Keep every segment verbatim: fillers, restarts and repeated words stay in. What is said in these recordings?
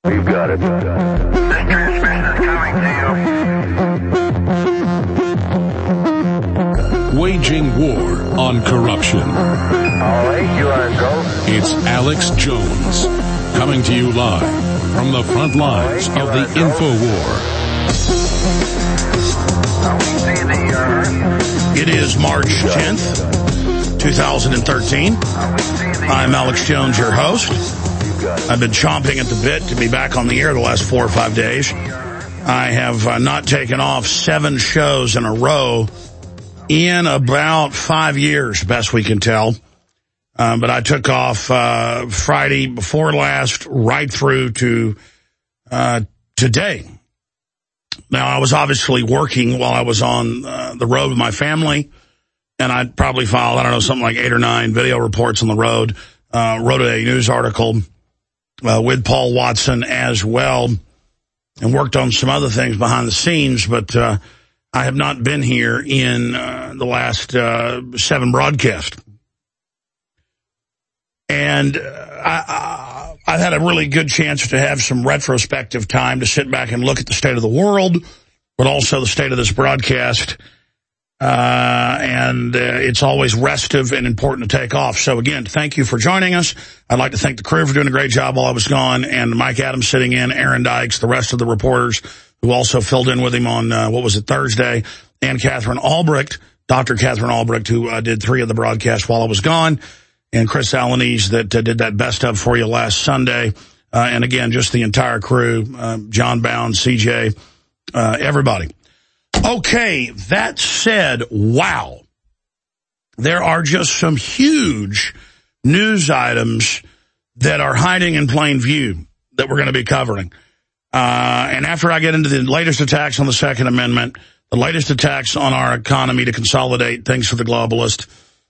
You got it. This transmission is coming to you. Waging war on corruption. All right, you are go. It's Alex Jones, coming to you live from the front lines of the InfoWar. It is March tenth, twenty thirteen. I'm Alex Jones, your host. I've been chomping at the bit to be back on the air the last four or five days. I have uh, not taken off seven shows in a row in about five years, best we can tell. Um, but I took off uh, Friday before last right through to uh, today. Now, I was obviously working while I was on uh, the road with my family, and I'd probably filed, I don't know, something like eight or nine video reports on the road, uh, wrote a news article uh, with Paul Watson as well, and worked on some other things behind the scenes, but uh, I have not been here in uh, the last uh, seven broadcasts. And uh, I, I, I've had a really good chance to have some retrospective time to sit back and look at the state of the world, but also the state of this broadcast. Uh, and uh, it's always restive and important to take off. So, again, thank you for joining us. I'd like to thank the crew for doing a great job while I was gone, and Mike Adams sitting in, Aaron Dykes, the rest of the reporters who also filled in with him on, uh, what was it, Thursday, and Catherine Albrecht, Doctor Catherine Albrecht, who uh, did three of the broadcasts while I was gone, and Chris Alanese that uh, did that best of for you last Sunday. Uh, and, again, just the entire crew, uh, John Bound, C J, uh, everybody. Okay, that said, wow, there are just some huge news items that are hiding in plain view that we're going to be covering. Uh, and after I get into the latest attacks on the Second Amendment, the latest attacks on our economy to consolidate things for the globalist,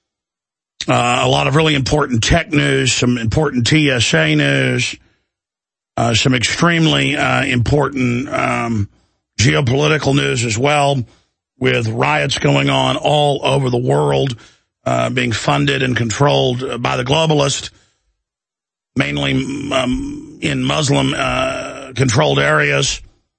uh, a lot of really important tech news, some important T S A news, uh, some extremely uh, important um geopolitical news as well, with riots going on all over the world, uh, being funded and controlled by the globalists, mainly um, in Muslim-controlled uh, areas.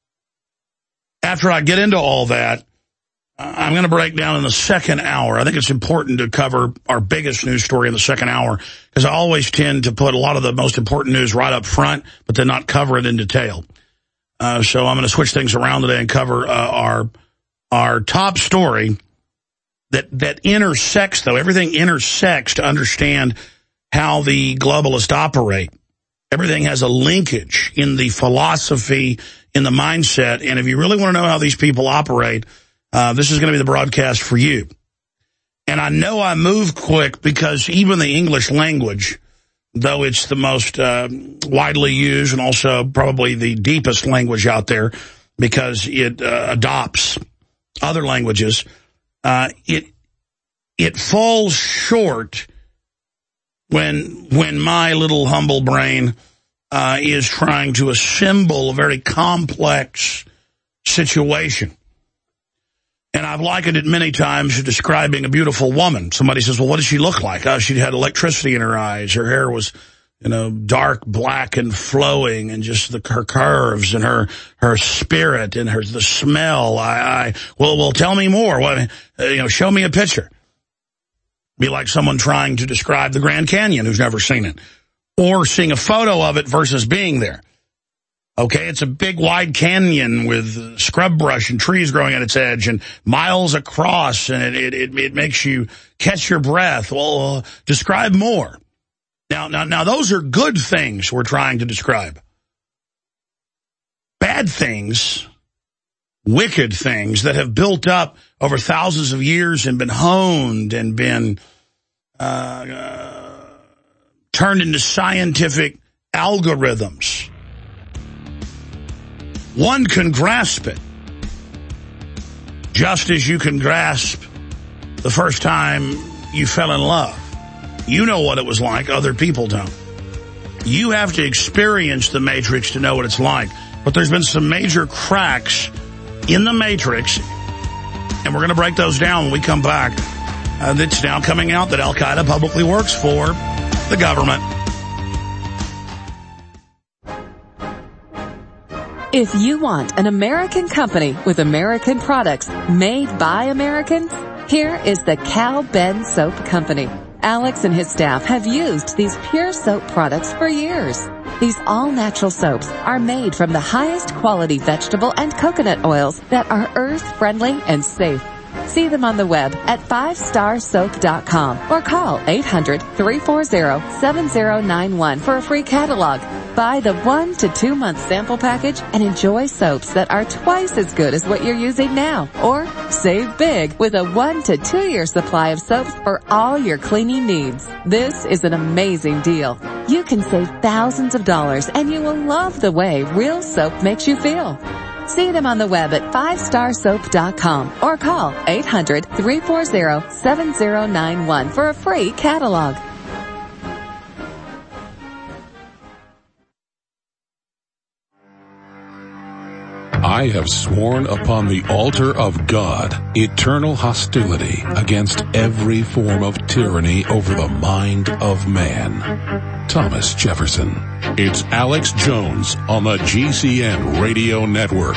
After I get into all that, I'm going to break down in the second hour. I think it's important to cover our biggest news story in the second hour, because I always tend to put a lot of the most important news right up front, but then not cover it in detail. Uh, so I'm going to switch things around today and cover uh, our our top story that that intersects, though. Everything intersects to understand how the globalists operate. Everything has a linkage in the philosophy, in the mindset. And if you really want to know how these people operate, uh, this is going to be the broadcast for you. And I know I move quick because even the English language, though it's the most uh, widely used and also probably the deepest language out there because it uh, adopts other languages, uh, it it falls short when when my little humble brain uh, is trying to assemble a very complex situation. And I've likened it many times to describing a beautiful woman. Somebody says, well, what does she look like? Oh, she had electricity in her eyes. Her hair was, you know, dark, black, and flowing, and just the, her curves and her her spirit and her the smell. I, I well, well, tell me more. What, uh, you know, show me a picture. Be like someone trying to describe the Grand Canyon who's never seen it, or seeing a photo of it versus being there. Okay, it's a big, wide canyon with scrub brush and trees growing at its edge and miles across, and it it, it makes you catch your breath. Well, uh, describe more. Now, now, now, those are good things we're trying to describe. Bad things, wicked things that have built up over thousands of years and been honed and been uh, uh, turned into scientific algorithms. One can grasp it, just as you can grasp the first time you fell in love. You know what it was like, other people don't. You have to experience the Matrix to know what it's like. But there's been some major cracks in the Matrix, and we're going to break those down when we come back. Uh, it's now coming out that Al-Qaeda publicly works for the government. If you want an American company with American products made by Americans, here is the Cal Ben Soap Company. Alex and his staff have used these pure soap products for years. These all-natural soaps are made from the highest quality vegetable and coconut oils that are earth-friendly and safe. See them on the web at five star soap dot com or call eight hundred, three four zero, seven zero nine one for a free catalog. Buy the one to two month sample package and enjoy soaps that are twice as good as what you're using now. Or save big with a one to two year supply of soaps for all your cleaning needs. This is an amazing deal. You can save thousands of dollars and you will love the way real soap makes you feel. See them on the web at five star soap dot com or call eight hundred, three four zero, seven zero nine one for a free catalog. I have sworn upon the altar of God eternal hostility against every form of tyranny over the mind of man. Thomas Jefferson. It's Alex Jones on the G C N Radio Network.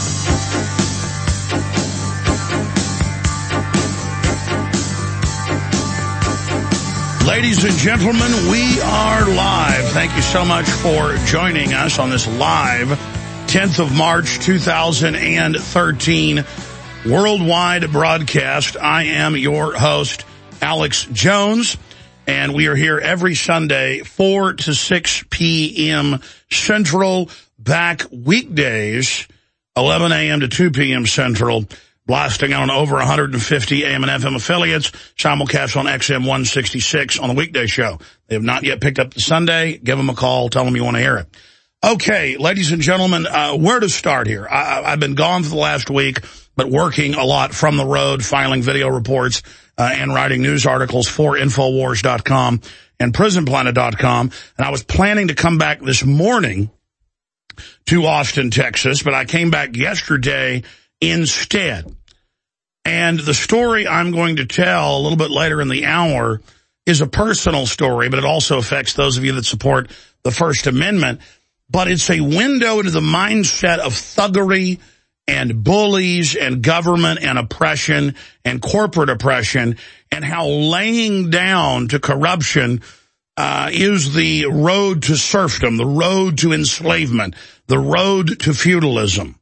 Ladies and gentlemen, we are live. Thank you so much for joining us on this live tenth of March, two thousand thirteen worldwide broadcast. I am your host, Alex Jones, and we are here every Sunday, four to six p.m. Central, back weekdays, eleven a.m. to two p.m. Central, blasting out on over one hundred fifty A M and F M affiliates, simulcast on X M one sixty-six on the weekday show. They have not yet picked up the Sunday. Give them a call. Tell them you want to hear it. Okay, ladies and gentlemen, uh, where to start here? I, I've been gone for the last week, but working a lot from the road, filing video reports, uh, and writing news articles for Infowars dot com and Prison Planet dot com. And I was planning to come back this morning to Austin, Texas, but I came back yesterday instead. And the story I'm going to tell a little bit later in the hour is a personal story, but it also affects those of you that support the First Amendment. But it's a window into the mindset of thuggery and bullies and government and oppression and corporate oppression, and how laying down to corruption uh, is the road to serfdom, the road to enslavement, the road to feudalism.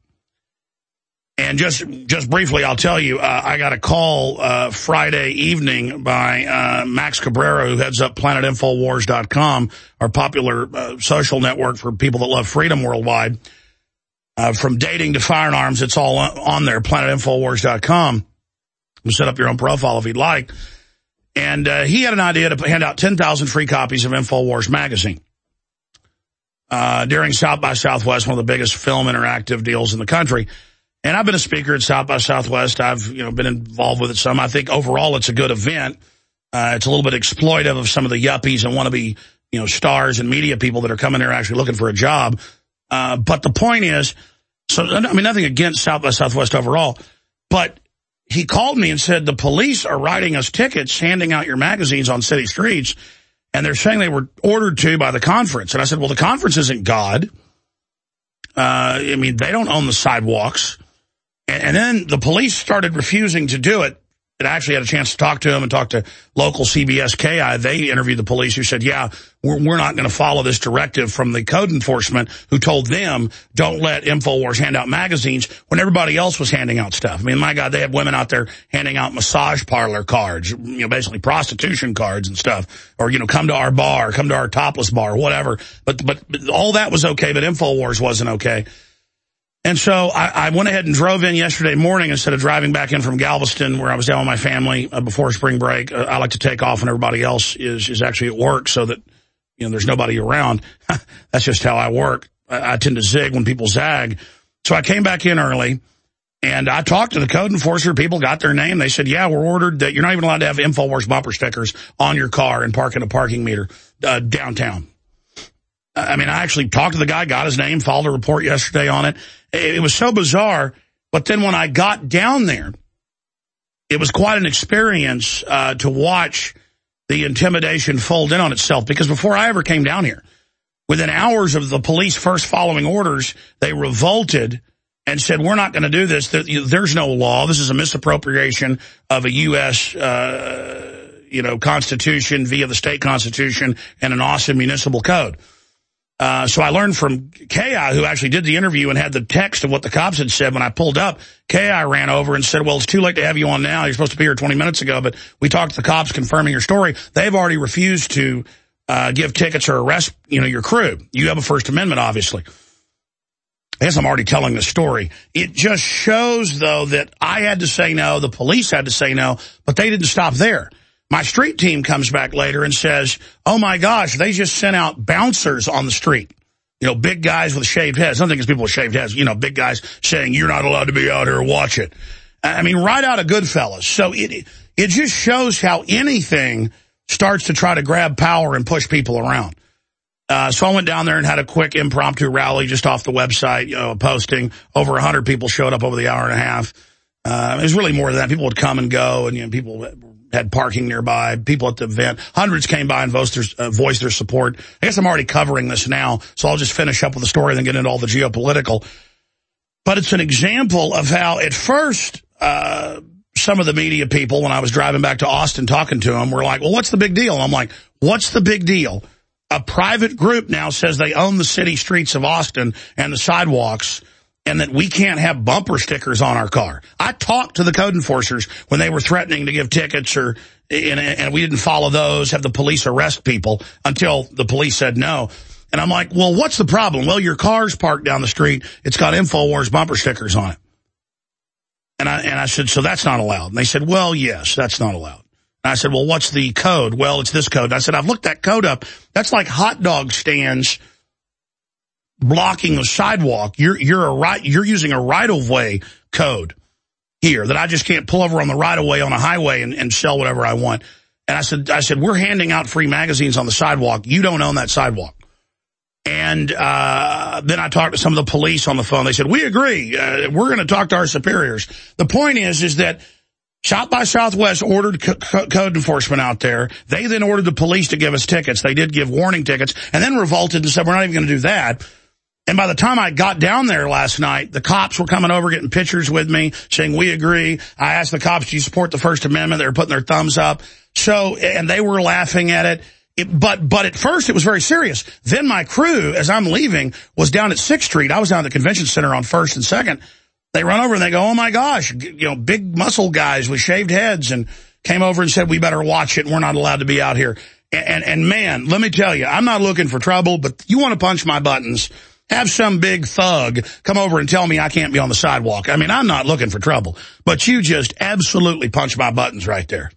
And just just briefly, I'll tell you, uh, I got a call uh, Friday evening by uh, Max Cabrera, who heads up Planet Infowars dot com, our popular uh, social network for people that love freedom worldwide. Uh, from dating to firearms, it's all on there, Planet Infowars dot com. You can set up your own profile if you'd like. And uh, he had an idea to hand out ten thousand free copies of InfoWars magazine uh, during South by Southwest, one of the biggest film interactive deals in the country. And I've been a speaker at South by Southwest. I've, you know, been involved with it some. I think overall it's a good event. Uh, it's a little bit exploitive of some of the yuppies and wannabe, you know, stars and media people that are coming there actually looking for a job. Uh, but the point is, so, I mean, nothing against South by Southwest overall, but he called me and said, the police are writing us tickets, handing out your magazines on city streets, and they're saying they were ordered to by the conference. And I said, well, the conference isn't God. Uh, I mean, they don't own the sidewalks. And then the police started refusing to do it. And I actually had a chance to talk to him and talk to local C B S K I. They interviewed the police who said, yeah, we're, we're not going to follow this directive from the code enforcement who told them, don't let InfoWars hand out magazines when everybody else was handing out stuff. I mean, my God, they had women out there handing out massage parlor cards, you know, basically prostitution cards and stuff. Or, you know, come to our bar, come to our topless bar, whatever. But, but, but all that was okay, but InfoWars wasn't okay. And so I, I went ahead and drove in yesterday morning instead of driving back in from Galveston, where I was down with my family uh, before spring break. Uh, I like to take off when everybody else is, is actually at work so that, you know, there's nobody around. That's just how I work. I, I tend to zig when people zag. So I came back in early, and I talked to the code enforcer. People got their name. They said, yeah, we're ordered that you're not even allowed to have InfoWars bumper stickers on your car and park in a parking meter uh, downtown. I mean, I actually talked to the guy, got his name, filed a report yesterday on it. It was so bizarre, but then when I got down there, it was quite an experience uh, to watch the intimidation fold in on itself, because before I ever came down here, Within hours of the police first following orders, they revolted and said, we're not going to do this. There's no law. This is a misappropriation of a U S Uh, you know, constitution via the state constitution and an awesome municipal code. Uh, so I learned from K I, who actually did the interview and had the text of what the cops had said. When I pulled up, K I ran over and said, well, it's too late to have you on now. You're supposed to be here twenty minutes ago, but we talked to the cops confirming your story. They've already refused to uh, give tickets or arrest, you know, your crew. You have a First Amendment, obviously. I guess I'm already telling the story. It just shows, though, that I had to say no, the police had to say no, but they didn't stop there. My street team comes back later and says, oh, my gosh, they just sent out bouncers on the street. You know, big guys with shaved heads. I don't think it's people with shaved heads. You know, big guys saying, you're not allowed to be out here, watch it. I mean, right out of Goodfellas. So it it just shows how anything starts to try to grab power and push people around. Uh, so I went down there and had a quick impromptu rally just off the website, you know, posting. Over one hundred people showed up over the hour and a half. Uh, it was really more than that. People would come and go, and, you know, people had parking nearby. People at the event. Hundreds came by and voiced their, uh, voiced their support. I guess I'm already covering this now, so I'll just finish up with the story and then get into all the geopolitical. But it's an example of how, at first, uh, some of the media people, when I was driving back to Austin talking to them, were like, well, what's the big deal? And I'm like, what's the big deal? A private group now says they own the city streets of Austin and the sidewalks, and that we can't have bumper stickers on our car. I talked to the code enforcers when they were threatening to give tickets, or and, and we didn't follow those, have the police arrest people, until the police said no. And I'm like, well, what's the problem? Well, your car's parked down the street. It's got InfoWars bumper stickers on it. And I, and I said, so that's not allowed. And they said, well, yes, that's not allowed. And I said, well, what's the code? Well, it's this code. And I said, I've looked that code up. That's like hot dog stands blocking the sidewalk. You're, you're a right, you're using a right-of-way code here that I just can't pull over on the right-of-way on a highway and, and sell whatever I want. And I said, I said, we're handing out free magazines on the sidewalk. You don't own that sidewalk. And uh then I talked to some of the police on the phone. They said, we agree. Uh, we're going to talk to our superiors. The point is, is that South by Southwest ordered co co code enforcement out there. They then ordered the police to give us tickets. They did give warning tickets, and then revolted and said, we're not even going to do that. And by the time I got down there last night, the cops were coming over, getting pictures with me, saying, we agree. I asked the cops, do you support the First Amendment? They were putting their thumbs up. So, and they were laughing at it. It, but but at first it was very serious. Then my crew, as I'm leaving, was down at sixth Street. I was down at the convention center on first and second. They run over and they go, oh, my gosh, you know, big muscle guys with shaved heads, and came over and said, we better watch it, and we're not allowed to be out here. And, and, and man, let me tell you, I'm not looking for trouble, but you want to punch my buttons, have some big thug come over and tell me I can't be on the sidewalk. I mean, I'm not looking for trouble, but you just absolutely punch my buttons right there.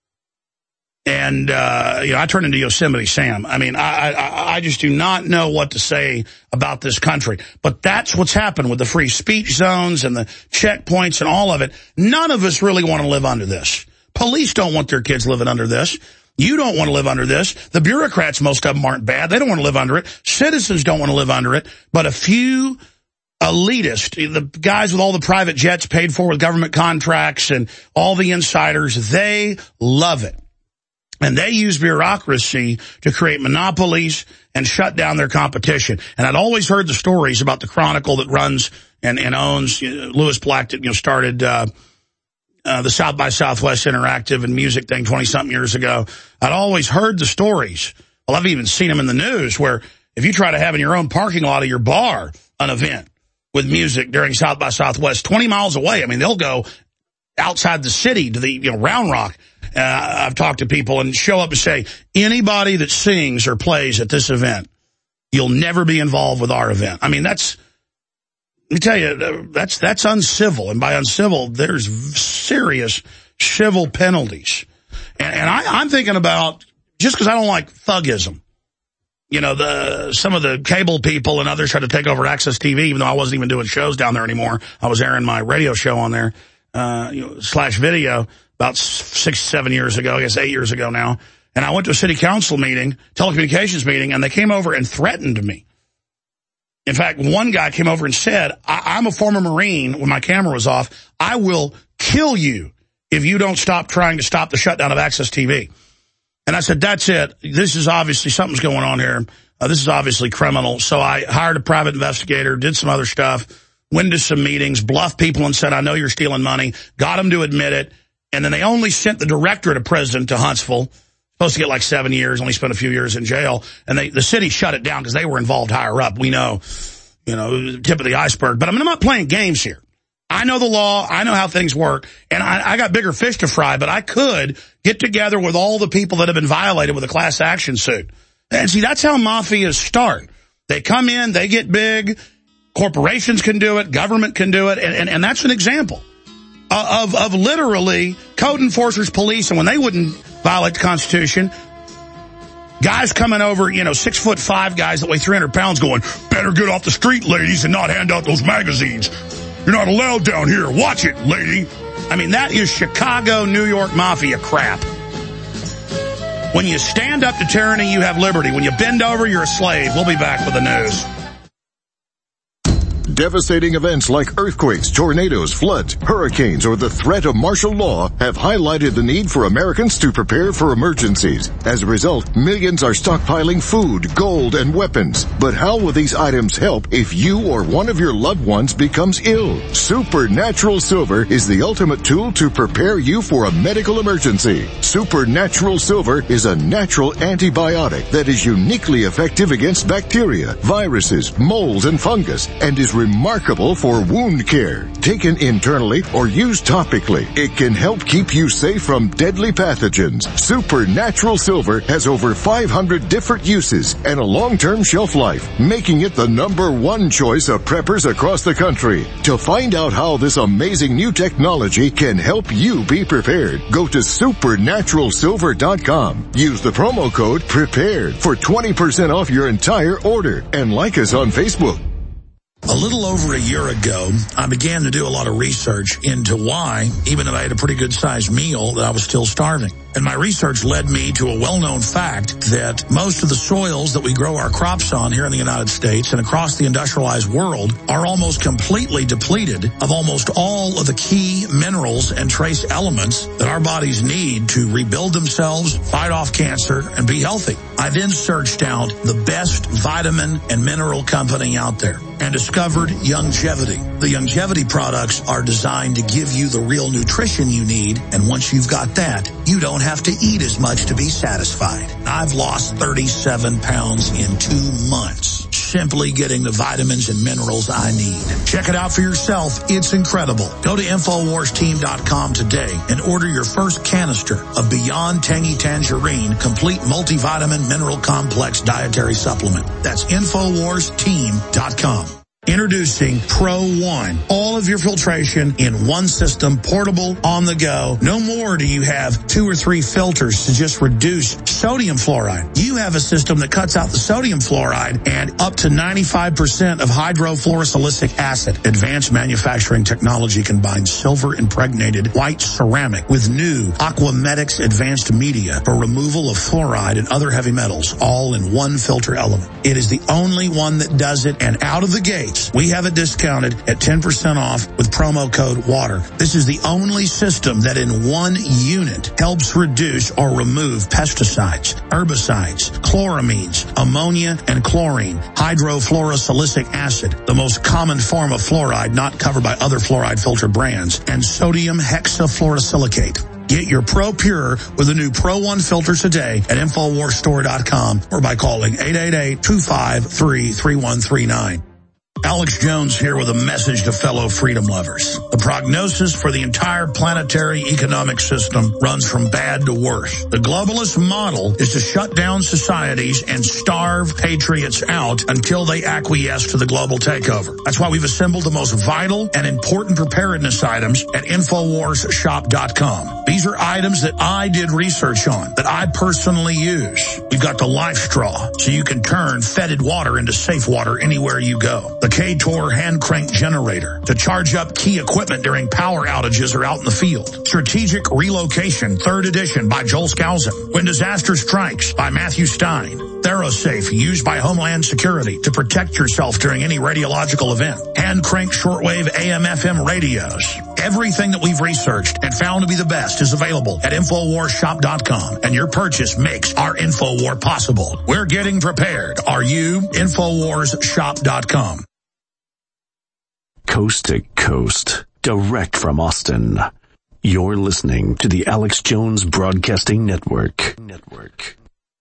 And, uh, you know, I turn into Yosemite Sam. I mean, I, I, I just do not know what to say about this country. But that's what's happened with the free speech zones and the checkpoints and all of it. None of us really want to live under this. Police don't want their kids living under this. You don't want to live under this. The bureaucrats, most of them aren't bad. They don't want to live under it. Citizens don't want to live under it. But a few elitists, the guys with all the private jets paid for with government contracts and all the insiders, they love it. And they use bureaucracy to create monopolies and shut down their competition. And I'd always heard the stories about the Chronicle that runs and, and owns, you know, Lewis Black, that, you know, started uh, uh, the South by Southwest Interactive and music thing twenty-something years ago. I'd always heard the stories. Well, I've even seen them in the news, where if you try to have in your own parking lot of your bar an event with music during South by Southwest, twenty miles away, I mean, they'll go outside the city to the, you know, Round Rock. Uh, I've talked to people and show up and say, anybody that sings or plays at this event, you'll never be involved with our event. I mean, that's, let me tell you, that's, that's uncivil. And by uncivil, there's serious civil penalties. And, and I, I'm thinking about, just because I don't like thugism, you know, the, some of the cable people and others try to take over Access T V, even though I wasn't even doing shows down there anymore. I was airing my radio show on there, uh, you know, slash video. About six, seven years ago, I guess eight years ago now. And I went to a city council meeting, telecommunications meeting, and they came over and threatened me. In fact, one guy came over and said, I I'm a former Marine when my camera was off. I will kill you if you don't stop trying to stop the shutdown of Access T V. And I said, that's it. This is obviously something's going on here. Uh, this is obviously criminal. So I hired a private investigator, did some other stuff, went to some meetings, bluffed people and said, I know you're stealing money, got them to admit it. And then they only sent the directorate of prison to Huntsville, supposed to get like seven years, only spent a few years in jail. And they, the city shut it down because they were involved higher up. We know, you know, tip of the iceberg. But I mean, I'm not playing games here. I know the law. I know how things work. And I, I got bigger fish to fry, but I could get together with all the people that have been violated with a class action suit. And see, that's how mafias start. They come in, they get big, corporations can do it, government can do it, and, and, and that's an example of, of literally code enforcers, police, and when they wouldn't violate the Constitution, guys coming over, you know, six foot five guys that weigh three hundred pounds going, better get off the street, ladies, and not hand out those magazines. You're not allowed down here. Watch it, lady. I mean, that is Chicago, New York mafia crap. When you stand up to tyranny, you have liberty. When you bend over, you're a slave. We'll be back with the news. Devastating events like earthquakes, tornadoes, floods, hurricanes, or the threat of martial law have highlighted the need for Americans to prepare for emergencies. As a result, millions are stockpiling food, gold, and weapons. But how will these items help if you or one of your loved ones becomes ill? Supernatural Silver is the ultimate tool to prepare you for a medical emergency. Supernatural Silver is a natural antibiotic that is uniquely effective against bacteria, viruses, molds, and fungus, and is remarkable for wound care. Taken internally or used topically, it can help keep you safe from deadly pathogens. Supernatural Silver has over five hundred different uses and a long-term shelf life, making it the number one choice of preppers across the country. To find out how this amazing new technology can help you be prepared, go to supernatural silver dot com. Use the promo code PREPARED for twenty percent off your entire order and like us on Facebook. A little over a year ago, I began to do a lot of research into why, even if I had a pretty good-sized meal, that I was still starving. And my research led me to a well-known fact that most of the soils that we grow our crops on here in the United States and across the industrialized world are almost completely depleted of almost all of the key minerals and trace elements that our bodies need to rebuild themselves, fight off cancer, and be healthy. I then searched out the best vitamin and mineral company out there and discovered Youngevity. The Youngevity products are designed to give you the real nutrition you need, and once you've got that, you don't have to eat as much to be satisfied. I've lost thirty-seven pounds in two months, simply getting the vitamins and minerals I need. Check it out for yourself. It's incredible. Go to infowars team dot com today and order your first canister of Beyond Tangy Tangerine Complete Multivitamin Mineral Complex Dietary Supplement. That's infowars team dot com. Introducing Pro One. All of your filtration in one system, portable, on the go. No more do you have two or three filters to just reduce sodium fluoride. You have a system that cuts out the sodium fluoride and up to ninety-five percent of hydrofluorosilicic acid. Advanced manufacturing technology combines silver-impregnated white ceramic with new Aquamedics advanced media for removal of fluoride and other heavy metals, all in one filter element. It is the only one that does it, and out of the gate, we have it discounted at ten percent off with promo code WATER. This is the only system that in one unit helps reduce or remove pesticides, herbicides, chloramines, ammonia, and chlorine, hydrofluorosilicic acid, the most common form of fluoride not covered by other fluoride filter brands, and sodium hexafluorosilicate. Get your Pro Pure with the new Pro One filter today at infowars store dot com or by calling eight eight eight, two five three, three one three nine. Alex Jones here with a message to fellow freedom lovers. The prognosis for the entire planetary economic system runs from bad to worse. The globalist model is to shut down societies and starve patriots out until they acquiesce to the global takeover. That's why we've assembled the most vital and important preparedness items at infowars shop dot com. These are items that I did research on, that I personally use. We've got the Life Straw, so you can turn fetid water into safe water anywhere you go. The K-Tor hand crank generator to charge up key equipment during power outages or out in the field. Strategic Relocation, third edition by Joel Skousen. When Disaster Strikes by Matthew Stein. ThyroSafe, used by Homeland Security to protect yourself during any radiological event. Hand hand-cranked shortwave A M F M radios. Everything that we've researched and found to be the best is available at Infowars Shop dot com, and your purchase makes our Infowar possible. We're getting prepared. Are you? Infowars Shop dot com. Coast to coast, direct from Austin. You're listening to the Alex Jones Broadcasting Network. Network.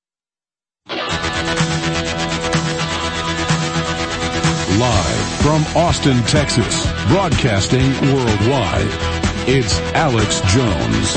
Live from Austin, Texas, broadcasting worldwide, it's Alex Jones.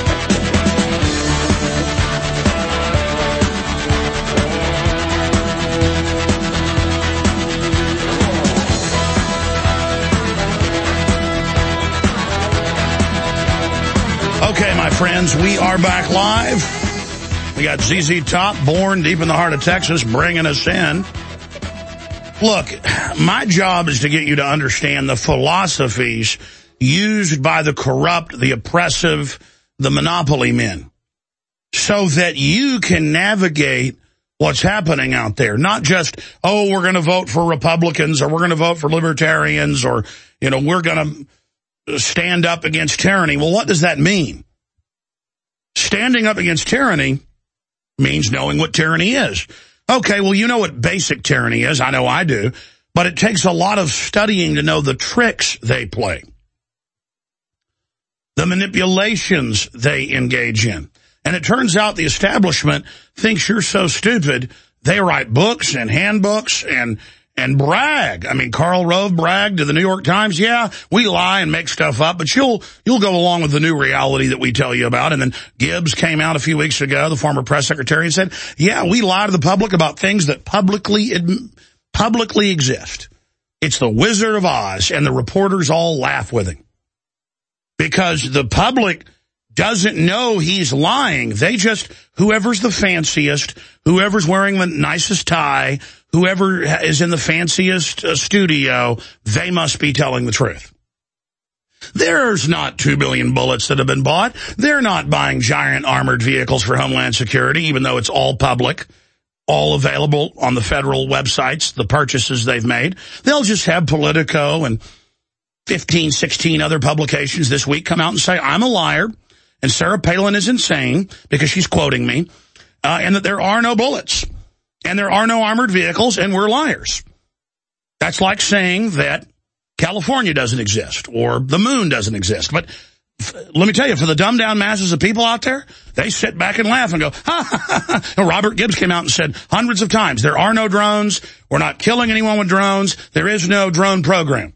Okay, my friends, we are back live. We got Z Z Top, born deep in the heart of Texas, bringing us in. Look, my job is to get you to understand the philosophies used by the corrupt, the oppressive, the monopoly men, so that you can navigate what's happening out there. Not just, oh, we're going to vote for Republicans, or we're going to vote for libertarians, or, you know, we're going to stand up against tyranny. Well, what does that mean? Standing up against tyranny means knowing what tyranny is. Okay, well, you know what basic tyranny is. I know I do. But it takes a lot of studying to know the tricks they play, the manipulations they engage in. And it turns out the establishment thinks you're so stupid, they write books and handbooks and and brag. I mean, Karl Rove bragged to the New York Times, yeah, we lie and make stuff up, but you'll you'll go along with the new reality that we tell you about. And then Gibbs came out a few weeks ago, the former press secretary, and said, yeah, we lie to the public about things that publicly publicly exist. It's the Wizard of Oz, and the reporters all laugh with him. Because the public doesn't know he's lying. They just, whoever's the fanciest, whoever's wearing the nicest tie, whoever is in the fanciest uh, studio, they must be telling the truth. There's not two billion bullets that have been bought. They're not buying giant armored vehicles for Homeland Security, even though it's all public, all available on the federal websites, the purchases they've made. They'll just have Politico and fifteen, sixteen other publications this week come out and say, I'm a liar, and Sarah Palin is insane, because she's quoting me, uh, and that there are no bullets. And there are no armored vehicles, and we're liars. That's like saying that California doesn't exist, or the moon doesn't exist. But f- let me tell you, for the dumbed-down masses of people out there, they sit back and laugh and go, ha, ha, ha, ha. Robert Gibbs came out and said hundreds of times, there are no drones, we're not killing anyone with drones, there is no drone program.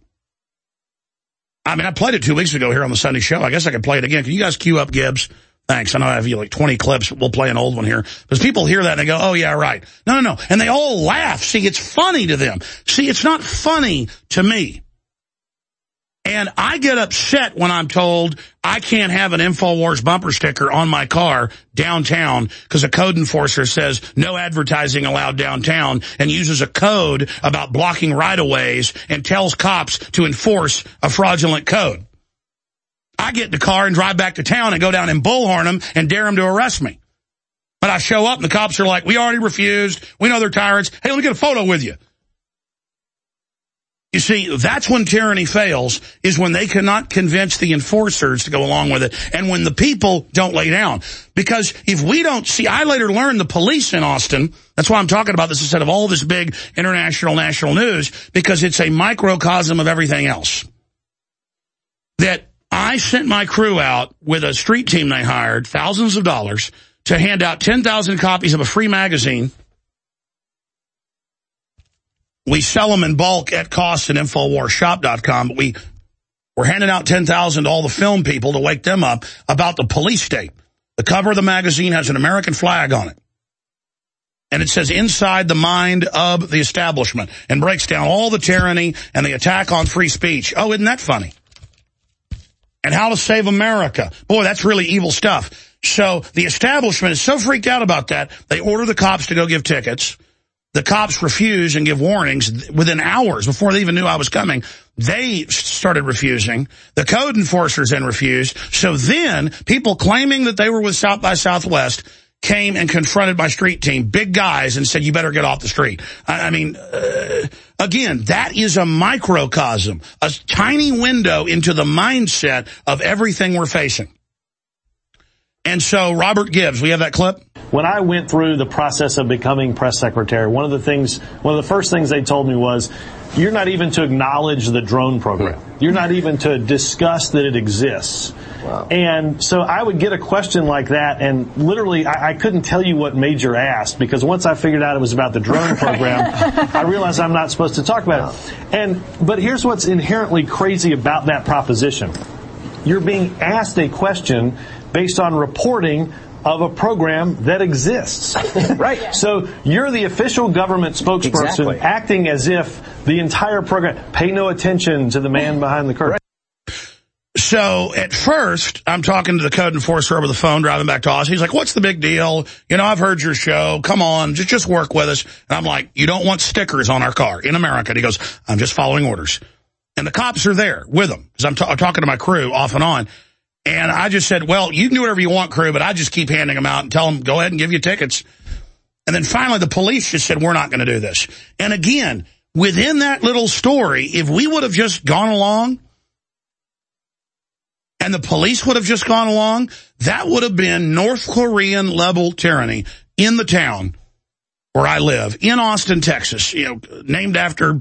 I mean, I played it two weeks ago here on the Sunday show. I guess I could play it again. Can you guys cue up Gibbs? Thanks. I know I have you like twenty clips. We'll play an old one here. Because people hear that and they go, oh, yeah, right. No, no, no. And they all laugh. See, it's funny to them. See, it's not funny to me. And I get upset when I'm told I can't have an InfoWars bumper sticker on my car downtown because a code enforcer says no advertising allowed downtown and uses a code about blocking right-of-ways and tells cops to enforce a fraudulent code. I get in the car and drive back to town and go down and bullhorn them and dare them to arrest me. But I show up and the cops are like, we already refused. We know they're tyrants. Hey, let me get a photo with you. You see, that's when tyranny fails, is when they cannot convince the enforcers to go along with it, and when the people don't lay down. Because if we don't see, I later learned the police in Austin, that's why I'm talking about this instead of all this big international, national news, because it's a microcosm of everything else. That I sent my crew out with a street team they hired, thousands of dollars, to hand out ten thousand copies of a free magazine. We sell them in bulk at cost at Infowars Shop dot com, but we, we're handing out ten thousand to all the film people to wake them up about the police state. The cover of the magazine has an American flag on it. And it says, inside the mind of the establishment, and breaks down all the tyranny and the attack on free speech. Oh, isn't that funny? And how to save America. Boy, that's really evil stuff. So the establishment is so freaked out about that, they order the cops to go give tickets. The cops refuse and give warnings within hours before they even knew I was coming. They started refusing. The code enforcers then refused. So then people claiming that they were with South by Southwest came and confronted my street team, big guys, and said, you better get off the street. I, I mean, uh, again, that is a microcosm, a tiny window into the mindset of everything we're facing. And so, Robert Gibbs, we have that clip? When I went through the process of becoming press secretary, one of the things, one of the first things they told me was, you're not even to acknowledge the drone program. You're not even to discuss that it exists. Wow. And so I would get a question like that, and literally I, I couldn't tell you what Major asked, because once I figured out it was about the drone program, I realized I'm not supposed to talk about it. And but here's what's inherently crazy about that proposition. You're being asked a question based on reporting of a program that exists. Right. So you're the official government spokesperson, exactly, acting as if the entire program, pay no attention to the man behind the curtain. So at first, I'm talking to the code enforcer over the phone, driving back to Austin. He's like, what's the big deal? You know, I've heard your show. Come on, just, just work with us. And I'm like, you don't want stickers on our car in America. And he goes, I'm just following orders. And the cops are there with him, because I'm, I'm talking to my crew off and on. And I just said, well, you can do whatever you want, crew, but I just keep handing them out and tell them, go ahead and give you tickets. And then finally the police just said, we're not going to do this. And again, within that little story, if we would have just gone along and the police would have just gone along, that would have been North Korean level tyranny in the town where I live, in Austin, Texas, you know, named after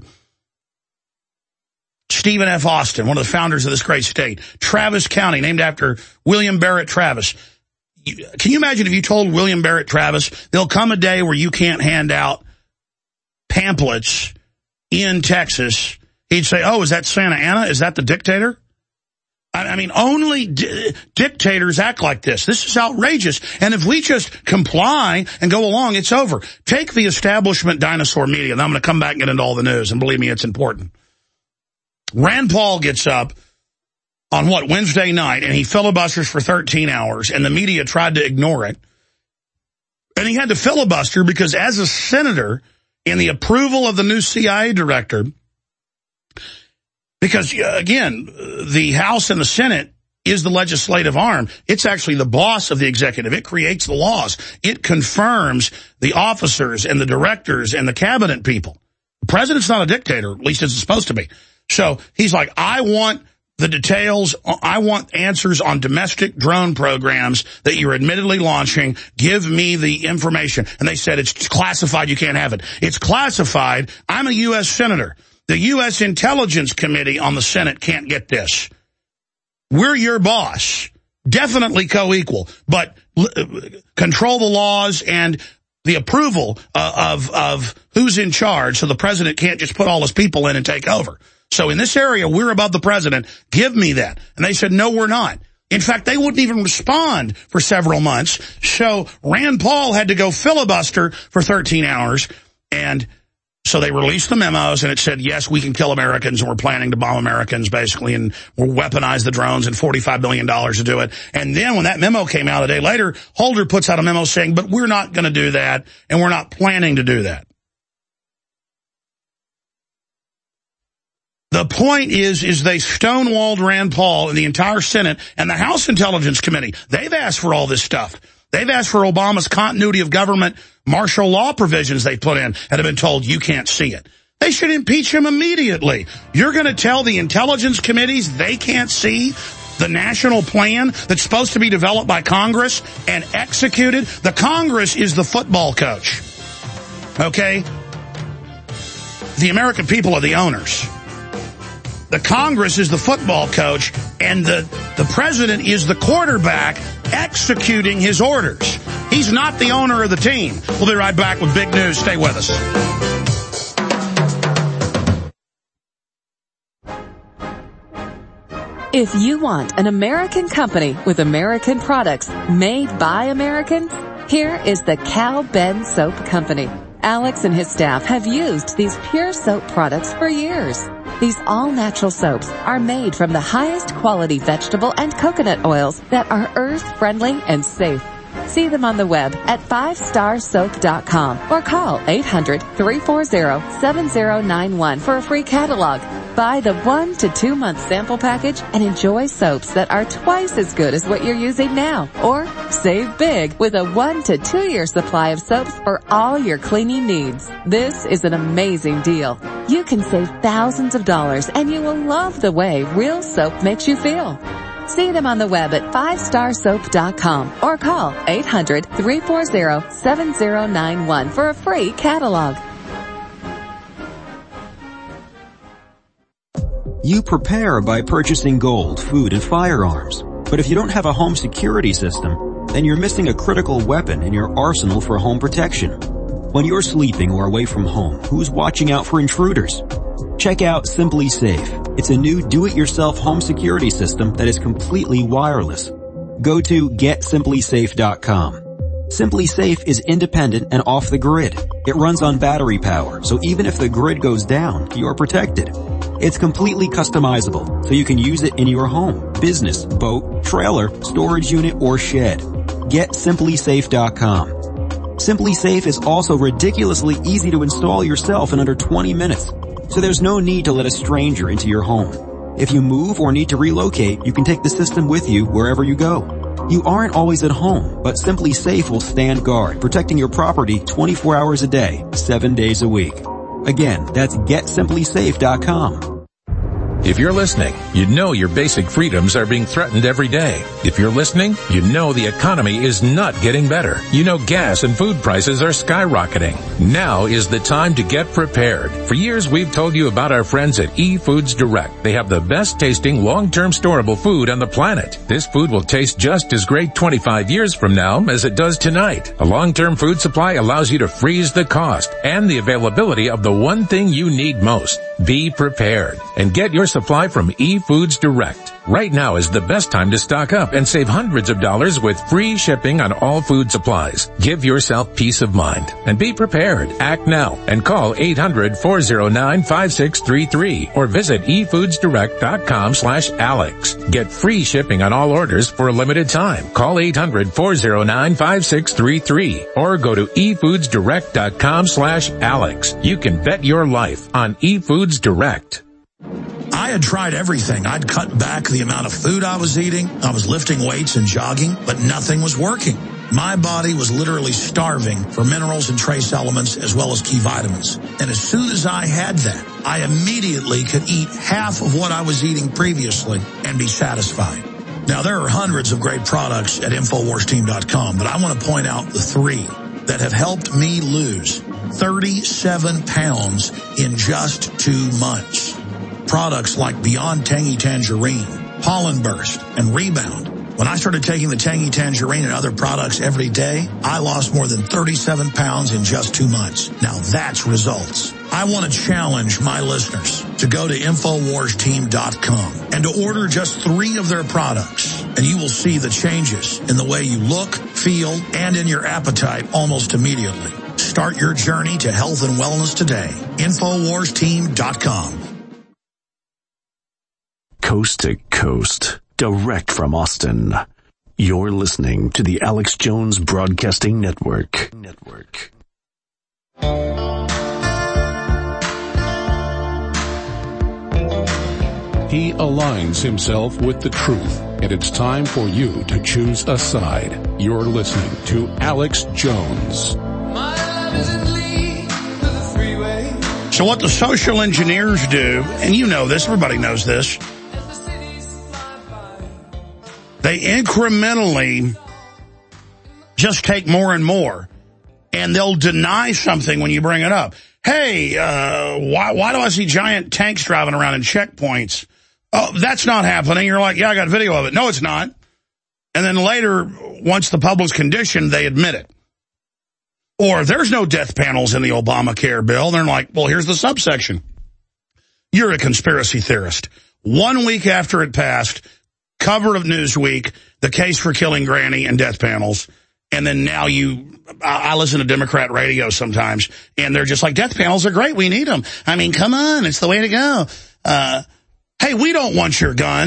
Stephen F. Austin, one of the founders of this great state. Travis County, named after William Barrett Travis. Can you imagine if you told William Barrett Travis, there'll come a day where you can't hand out pamphlets in Texas? He'd say, oh, is that Santa Anna? Is that the dictator? I mean, only di- dictators act like this. This is outrageous. And if we just comply and go along, it's over. Take the establishment dinosaur media, and I'm going to come back and get into all the news, and believe me, it's important. Rand Paul gets up on, what, Wednesday night, and he filibusters for thirteen hours, and the media tried to ignore it. And he had to filibuster because as a senator, in the approval of the new C I A director, because, again, the House and the Senate is the legislative arm. It's actually the boss of the executive. It creates the laws. It confirms the officers and the directors and the cabinet people. The president's not a dictator, at least it's supposed to be. So he's like, I want the details. I want answers on domestic drone programs that you're admittedly launching. Give me the information. And they said, it's classified. You can't have it. It's classified. I'm a U S senator. The U S Intelligence Committee on the Senate can't get this. We're your boss. Definitely co-equal, but control the laws and the approval uh, of, of who's in charge, so the president can't just put all his people in and take over. So in this area, we're above the president. Give me that. And they said, no, we're not. In fact, they wouldn't even respond for several months. So Rand Paul had to go filibuster for thirteen hours. And so they released the memos, and it said, yes, we can kill Americans, and we're planning to bomb Americans, basically, and we'll weaponize the drones, and forty-five billion dollars to do it. And then when that memo came out a day later, Holder puts out a memo saying, but we're not going to do that, and we're not planning to do that. The point is, is they stonewalled Rand Paul and the entire Senate and the House Intelligence Committee. They've asked for all this stuff. They've asked for Obama's continuity of government martial law provisions they put in and have been told you can't see it. They should impeach him immediately. You're going to tell the intelligence committees they can't see the national plan that's supposed to be developed by Congress and executed? The Congress is the football coach. Okay? The American people are the owners. The Congress is the football coach, and the, the president is the quarterback executing his orders. He's not the owner of the team. We'll be right back with big news. Stay with us. If you want an American company with American products made by Americans, here is the Cal Ben Soap Company. Alex and his staff have used these pure soap products for years. These all-natural soaps are made from the highest quality vegetable and coconut oils that are earth-friendly and safe. See them on the web at five star soap dot com or call eight hundred, three four zero, seven zero nine one for a free catalog. Buy the one to two month sample package and enjoy soaps that are twice as good as what you're using now. Or save big with a one to two year supply of soaps for all your cleaning needs. This is an amazing deal. You can save thousands of dollars and you will love the way real soap makes you feel. See them on the web at five star soap dot com or call eight hundred, three four zero, seven zero nine one for a free catalog. You prepare by purchasing gold, food, and firearms. But if you don't have a home security system, then you're missing a critical weapon in your arsenal for home protection. When you're sleeping or away from home, who's watching out for intruders? Check out Simply Safe. It's a new do-it-yourself home security system that is completely wireless. Go to get simply safe dot com. Simply Safe is independent and off the grid. It runs on battery power, so even if the grid goes down, you're protected. It's completely customizable, so you can use it in your home, business, boat, trailer, storage unit, or shed. Get simply safe dot com. Simply Safe is also ridiculously easy to install yourself in under twenty minutes, so there's no need to let a stranger into your home. If you move or need to relocate, you can take the system with you wherever you go. You aren't always at home, but Simply Safe will stand guard, protecting your property twenty-four hours a day, seven days a week. Again, that's get simply safe dot com. If you're listening, you know your basic freedoms are being threatened every day. If you're listening, you know the economy is not getting better. You know gas and food prices are skyrocketing. Now is the time to get prepared. For years, we've told you about our friends at eFoods Direct. They have the best tasting long-term storable food on the planet. This food will taste just as great twenty-five years from now as it does tonight. A long-term food supply allows you to freeze the cost and the availability of the one thing you need most. Be prepared and get your supply from eFoods Direct. Right now is the best time to stock up and save hundreds of dollars with free shipping on all food supplies. Give yourself peace of mind and be prepared. Act now and call eight hundred, four oh nine, five six three three or visit e foods direct dot com slash Alex. Get free shipping on all orders for a limited time. Call eight hundred, four oh nine, five six three three or go to e foods direct dot com slash Alex. You can bet your life on eFoods Direct. I had tried everything. I'd cut back the amount of food I was eating. I was lifting weights and jogging, but nothing was working. My body was literally starving for minerals and trace elements as well as key vitamins. And as soon as I had that, I immediately could eat half of what I was eating previously and be satisfied. Now, there are hundreds of great products at infowars team dot com, but I want to point out the three that have helped me lose thirty-seven pounds in just two months. Products like Beyond Tangy Tangerine, Pollen Burst, and Rebound. When I started taking the Tangy Tangerine and other products every day, I lost more than thirty-seven pounds in just two months. Now that's results. I want to challenge my listeners to go to infowars team dot com and to order just three of their products, and you will see the changes in the way you look, feel, and in your appetite almost immediately. Start your journey to health and wellness today. infowars team dot com. Coast to coast, direct from Austin. You're listening to the Alex Jones Broadcasting Network. Network. He aligns himself with the truth, and it's time for you to choose a side. You're listening to Alex Jones. My love is in league with the freeway. So what the social engineers do, and you know this, everybody knows this, they incrementally just take more and more, and they'll deny something when you bring it up. Hey, uh, why, why do I see giant tanks driving around in checkpoints? Oh, that's not happening. You're like, yeah, I got video of it. No, it's not. And then later, once the public's conditioned, they admit it. Or there's no death panels in the Obamacare bill. They're like, well, here's the subsection. You're a conspiracy theorist. One week after it passed, cover of Newsweek, the case for killing Granny and death panels. And then now you, I listen to Democrat radio sometimes, and they're just like, death panels are great. We need them. I mean, come on. It's the way to go. Uh, hey, we don't want your guns.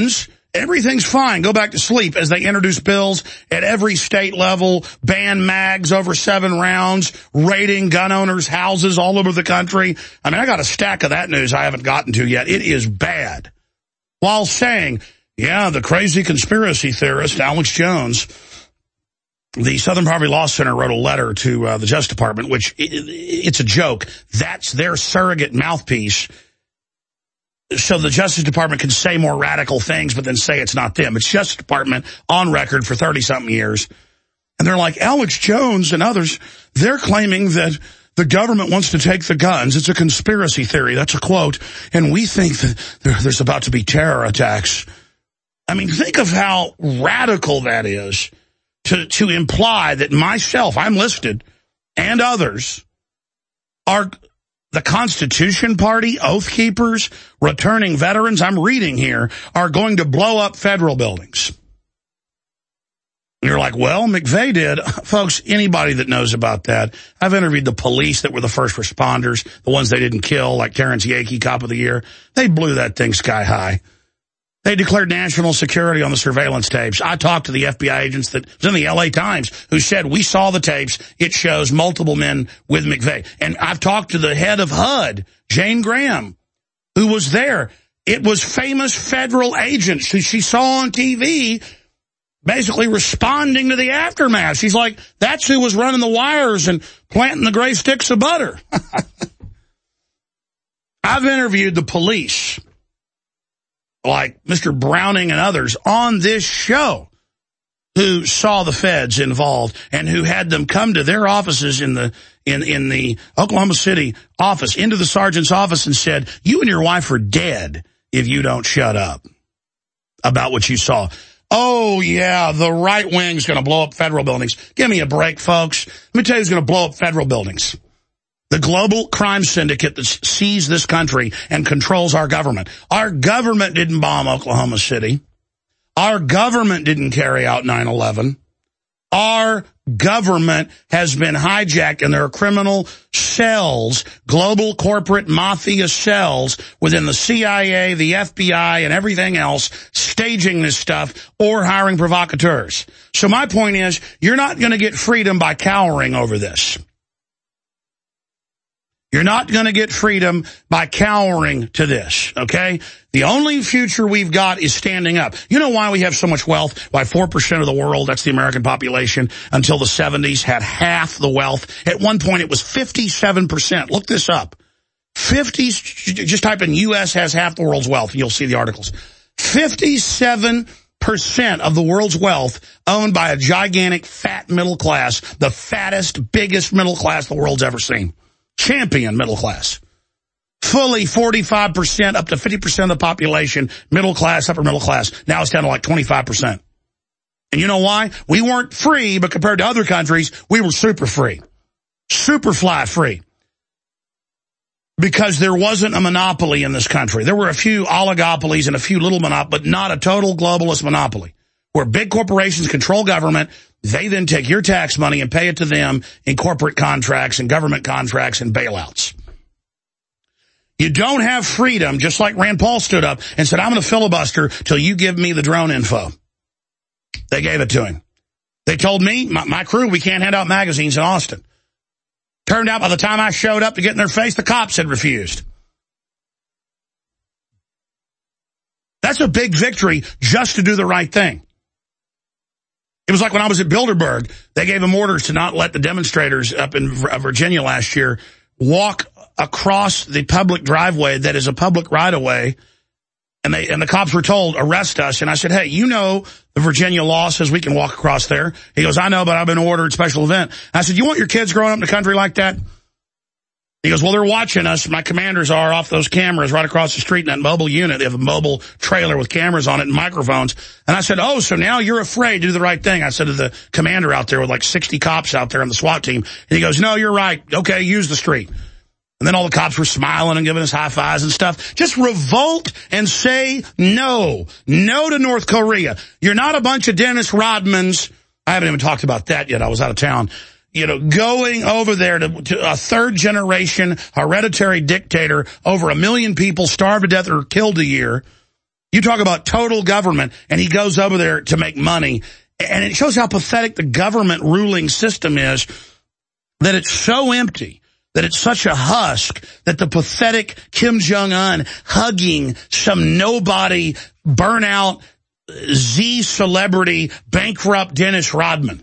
Everything's fine. Go back to sleep as they introduce bills at every state level, ban mags over seven rounds, raiding gun owners' houses all over the country. I mean, I got a stack of that news I haven't gotten to yet. It is bad. While saying, yeah, the crazy conspiracy theorist, Alex Jones, the Southern Poverty Law Center wrote a letter to uh, the Justice Department, which it, it's a joke. That's their surrogate mouthpiece. So the Justice Department can say more radical things, but then say it's not them. It's Justice Department on record for thirty-something years. And they're like, Alex Jones and others, they're claiming that the government wants to take the guns. It's a conspiracy theory. That's a quote. And we think that there, there's about to be terror attacks. I mean, think of how radical that is to, to imply that myself, I'm listed, and others are the Constitution Party, Oath Keepers, returning veterans, I'm reading here, are going to blow up federal buildings. And you're like, well, McVeigh did. Folks, anybody that knows about that, I've interviewed the police that were the first responders, the ones they didn't kill, like Terrence Yakey, Cop of the Year. They blew that thing sky high. They declared national security on the surveillance tapes. I talked to the F B I agents that was in the L A Times who said, we saw the tapes. It shows multiple men with McVeigh. And I've talked to the head of H U D, Jane Graham, who was there. It was famous federal agents who she saw on T V basically responding to the aftermath. She's like, that's who was running the wires and planting the gray sticks of butter. I've interviewed the police, like Mister Browning and others, on this show who saw the feds involved and who had them come to their offices in the in in the Oklahoma City office, into the sergeant's office, and said, you and your wife are dead if you don't shut up about what you saw. Oh, yeah, the right wing's going to blow up federal buildings. Give me a break, folks. Let me tell you who's going to blow up federal buildings. The global crime syndicate that sees this country and controls our government. Our government didn't bomb Oklahoma City. Our government didn't carry out nine eleven. Our government has been hijacked, and there are criminal cells, global corporate mafia cells within the C I A, the F B I, and everything else staging this stuff or hiring provocateurs. So my point is, you're not going to get freedom by cowering over this. You're not going to get freedom by cowering to this, okay? The only future we've got is standing up. You know why we have so much wealth? Why four percent of the world, that's the American population, until the seventies had half the wealth. At one point, it was fifty-seven percent. Look this up. fifty, just type in U S has half the world's wealth, and you'll see the articles. fifty-seven percent of the world's wealth owned by a gigantic fat middle class, the fattest, biggest middle class the world's ever seen. Champion middle class. Fully forty-five percent up to fifty percent of the population, middle class, upper middle class. Now it's down to like twenty-five percent. And you know why? We weren't free, but compared to other countries, we were super free. Super fly free. Because there wasn't a monopoly in this country. There were a few oligopolies and a few little monopolies, but not a total globalist monopoly. Where big corporations control government, they then take your tax money and pay it to them in corporate contracts and government contracts and bailouts. You don't have freedom, just like Rand Paul stood up and said, I'm going to filibuster till you give me the drone info. They gave it to him. They told me, my, my crew, we can't hand out magazines in Austin. Turned out by the time I showed up to get in their face, the cops had refused. That's a big victory just to do the right thing. It was like when I was at Bilderberg, they gave them orders to not let the demonstrators up in Virginia last year walk across the public driveway that is a public right-of-way, and they and the cops were told, arrest us. And I said, hey, you know the Virginia law says we can walk across there. He goes, I know, but I've been ordered special event. I said, you want your kids growing up in the country like that? He goes, well, they're watching us. My commanders are off those cameras right across the street in that mobile unit. They have a mobile trailer with cameras on it and microphones. And I said, oh, so now you're afraid to do the right thing. I said to the commander out there with like sixty cops out there on the SWAT team. And he goes, no, you're right. Okay, use the street. And then all the cops were smiling and giving us high fives and stuff. Just revolt and say no. No to North Korea. You're not a bunch of Dennis Rodmans. I haven't even talked about that yet. I was out of town. You know, going over there to, to a third-generation hereditary dictator, over a million people starved to death or killed a year, You talk about total government, and he goes over there to make money. And it shows how pathetic the government ruling system is, that it's so empty, that it's such a husk, that the pathetic Kim Jong-un hugging some nobody, burnout, Z celebrity, bankrupt Dennis Rodman.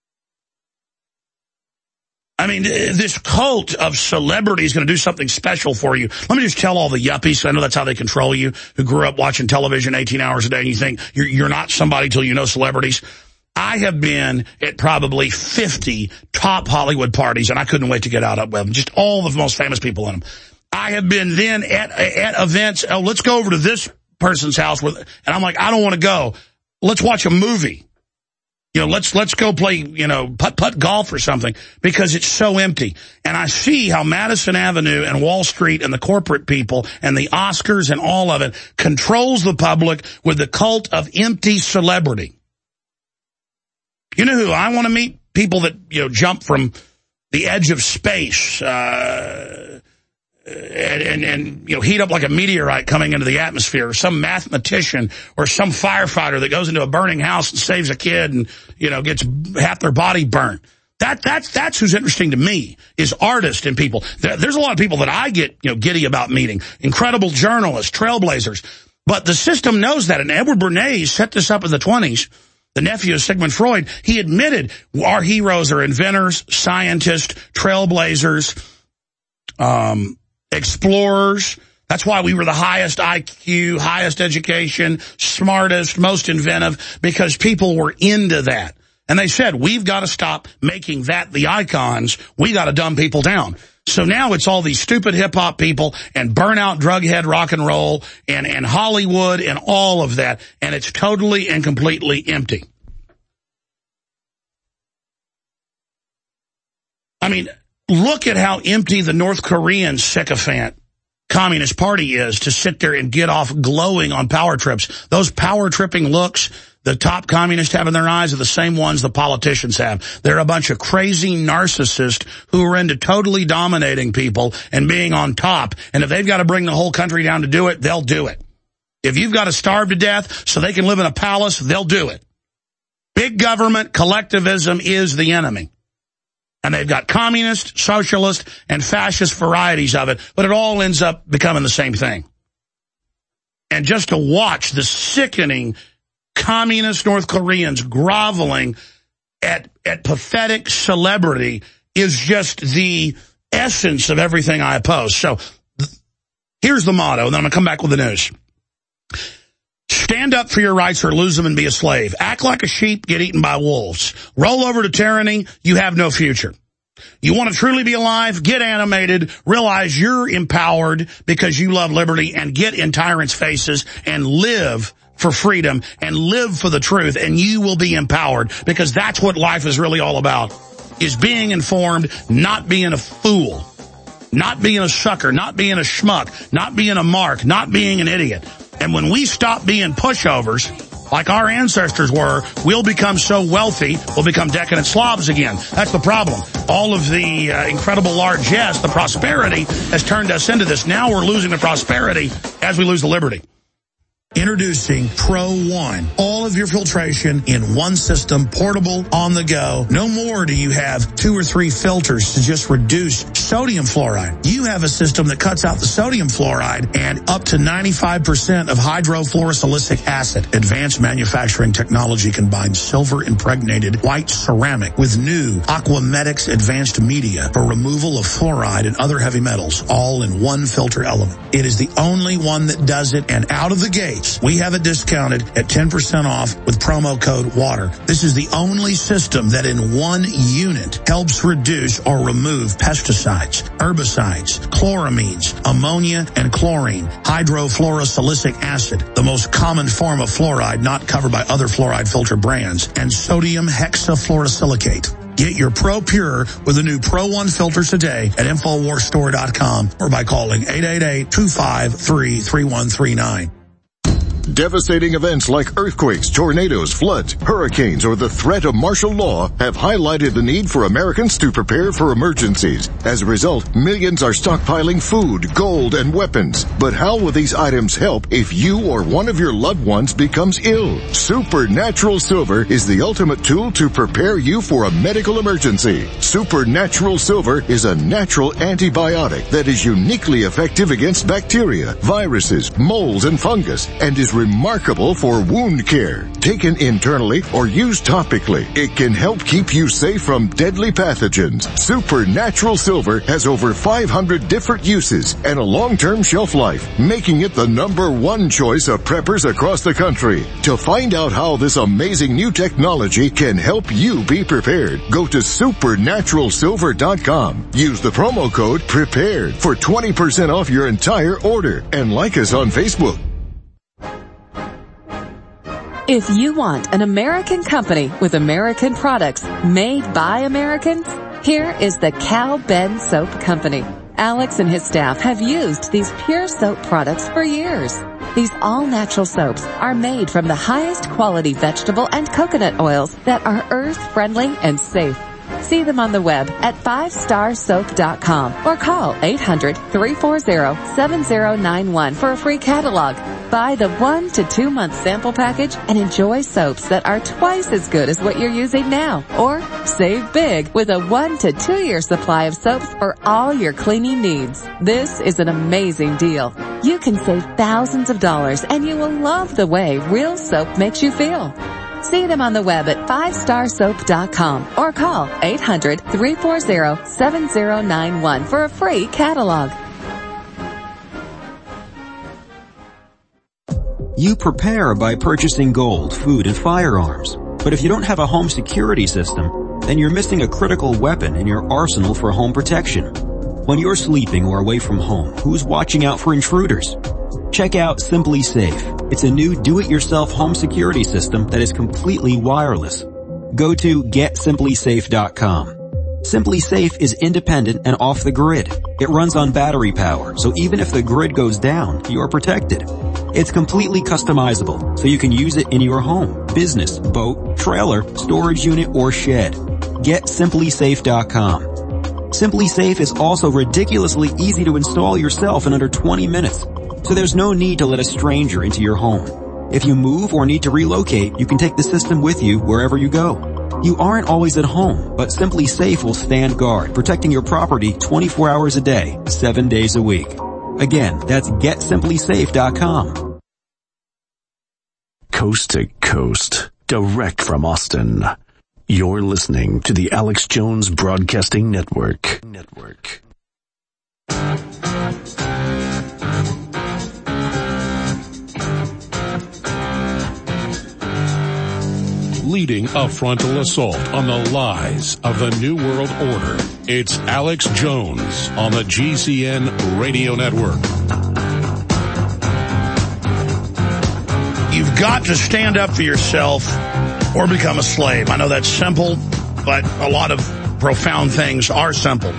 I mean, this cult of celebrity is going to do something special for you. Let me just tell all the yuppies, I know that's how they control you, who grew up watching television eighteen hours a day, and you think you're, you're not somebody till you know celebrities. I have been at probably fifty top Hollywood parties, and I couldn't wait to get out of them. Just all the most famous people in them. I have been then at at events, oh, let's go over to this person's house, with, and I'm like, I don't want to go. Let's watch a movie. You know, let's let's go play, you know, putt-putt golf or something, because it's so empty. And I see how Madison Avenue and Wall Street and the corporate people and the Oscars and all of it controls the public with the cult of empty celebrity. You know who I want to meet? People that, you know, jump from the edge of space uh, and, and, and, you know, heat up like a meteorite coming into the atmosphere, or some mathematician or some firefighter that goes into a burning house and saves a kid and, you know, gets half their body burnt. That, that's, that's who's interesting to me, is artists and people. There, there's a lot of people that I get, you know, giddy about meeting. Incredible journalists, trailblazers. But the system knows that. And Edward Bernays set this up in the twenties. The nephew of Sigmund Freud, he admitted our heroes are inventors, scientists, trailblazers, um, explorers. That's why we were the highest I Q, highest education, smartest, most inventive, because people were into that. And they said, we've got to stop making that the icons. We got to dumb people down. So now it's all these stupid hip-hop people and burnout drug-head rock and roll and, and Hollywood and all of that. And it's totally and completely empty. I mean, look at how empty the North Korean sycophant Communist Party is to sit there and get off glowing on power trips. Those power tripping looks the top communists have in their eyes are the same ones the politicians have. They're a bunch of crazy narcissists who are into totally dominating people and being on top. And if they've got to bring the whole country down to do it, they'll do it. If you've got to starve to death so they can live in a palace, they'll do it. Big government, collectivism is the enemy. And they've got communist, socialist, and fascist varieties of it, but it all ends up becoming the same thing. And just to watch the sickening communist North Koreans groveling at, at pathetic celebrity is just the essence of everything I oppose. So th- here's the motto, and then I'm going to come back with the news. Stand up for your rights or lose them and be a slave. Act like a sheep, get eaten by wolves. Roll over to tyranny, you have no future. You want to truly be alive? Get animated. Realize you're empowered because you love liberty, and get in tyrants' faces and live for freedom and live for the truth, and you will be empowered, because that's what life is really all about, is being informed, not being a fool, not being a sucker, not being a schmuck, not being a mark, not being an idiot. And when we stop being pushovers, like our ancestors were, we'll become so wealthy, we'll become decadent Slavs again. That's the problem. All of the uh, incredible largesse, the prosperity, has turned us into this. Now we're losing the prosperity as we lose the liberty. Introducing Pro One. All of your filtration in one system, portable, on the go. No more do you have two or three filters to just reduce sodium fluoride. You have a system that cuts out the sodium fluoride and up to ninety-five percent of hydrofluorosilicic acid. Advanced manufacturing technology combines silver-impregnated white ceramic with new Aquamedics advanced media for removal of fluoride and other heavy metals, all in one filter element. It is the only one that does it, and out of the gate, we have it discounted at ten percent off with promo code WATER. This is the only system that in one unit helps reduce or remove pesticides, herbicides, chloramines, ammonia, and chlorine, hydrofluorosilicic acid, the most common form of fluoride not covered by other fluoride filter brands, and sodium hexafluorosilicate. Get your Pro Pure with the new Pro One filters today at Infowars Store dot com or by calling eight eight eight, two five three, three one three nine. Devastating events like earthquakes, tornadoes, floods, hurricanes, or the threat of martial law have highlighted the need for Americans to prepare for emergencies. As a result, millions are stockpiling food, gold, and weapons. But how will these items help if you or one of your loved ones becomes ill? Supernatural Silver is the ultimate tool to prepare you for a medical emergency. Supernatural Silver is a natural antibiotic that is uniquely effective against bacteria, viruses, molds, and fungus, and is remarkable for wound care. Taken internally or used topically, it can help keep you safe from deadly pathogens. Supernatural Silver has over five hundred different uses and a long-term shelf life, making it the number one choice of preppers across the country. To find out how this amazing new technology can help you be prepared, go to supernatural silver dot com. Use the promo code PREPARED for twenty percent off your entire order, and like us on Facebook. If you want an American company with American products made by Americans, here is the Cal Ben Soap Company. Alex and his staff have used these pure soap products for years. These all-natural soaps are made from the highest quality vegetable and coconut oils that are earth-friendly and safe. See them on the web at five star soap dot com or call eight hundred, three four zero, seven zero nine one for a free catalog. Buy the one to two month sample package and enjoy soaps that are twice as good as what you're using now. Or save big with a one to two year supply of soaps for all your cleaning needs. This is an amazing deal. You can save thousands of dollars and you will love the way real soap makes you feel. See them on the web at five star soap dot com or call eight hundred, three four zero, seven zero nine one for a free catalog. You prepare by purchasing gold, food, and firearms. But if you don't have a home security system, then you're missing a critical weapon in your arsenal for home protection. When you're sleeping or away from home, who's watching out for intruders? Check out Simply Safe. It's a new do-it-yourself home security system that is completely wireless. Go to get simply safe dot com. Simply Safe is independent and off the grid. It runs on battery power, so even if the grid goes down, you're protected. It's completely customizable, so you can use it in your home, business, boat, trailer, storage unit, or shed. get simply safe dot com. Simply Safe is also ridiculously easy to install yourself in under twenty minutes. So there's no need to let a stranger into your home. If you move or need to relocate, you can take the system with you wherever you go. You aren't always at home, but Simply Safe will stand guard, protecting your property twenty-four hours a day, seven days a week. Again, that's get simply safe dot com. Coast to coast, direct from Austin. You're listening to the Alex Jones Broadcasting Network. Network. Leading a frontal assault on the lies of the New World Order. It's Alex Jones on the G C N Radio Network. You've got to stand up for yourself or become a slave. I know that's simple, but a lot of profound things are simple.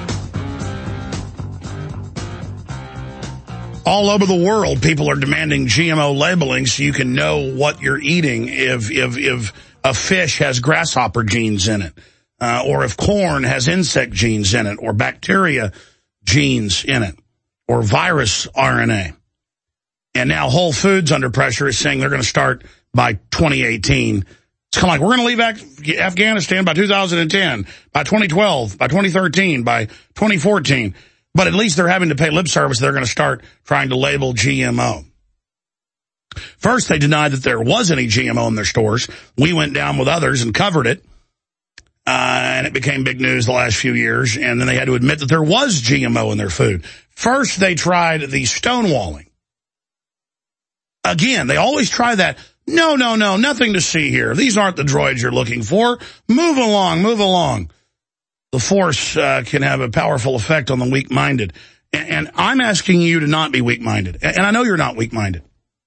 All over the world, people are demanding G M O labeling so you can know what you're eating if if if a fish has grasshopper genes in it, uh, or if corn has insect genes in it, or bacteria genes in it, or virus R N A. And now Whole Foods under pressure is saying they're going to start by twenty eighteen. It's kind of like, we're going to leave Af- Afghanistan by two thousand ten, by twenty twelve, by twenty thirteen, by twenty fourteen. But at least they're having to pay lip service. They're going to start trying to label G M O. First, they denied that there was any G M O in their stores. We went down with others and covered it. Uh, and it became big news the last few years. And then they had to admit that there was G M O in their food. First, they tried the stonewalling. Again, they always try that. No, no, no, nothing to see here. These aren't the droids you're looking for. Move along, move along. The Force uh, can have a powerful effect on the weak-minded. And, and I'm asking you to not be weak-minded. And, and I know you're not weak-minded.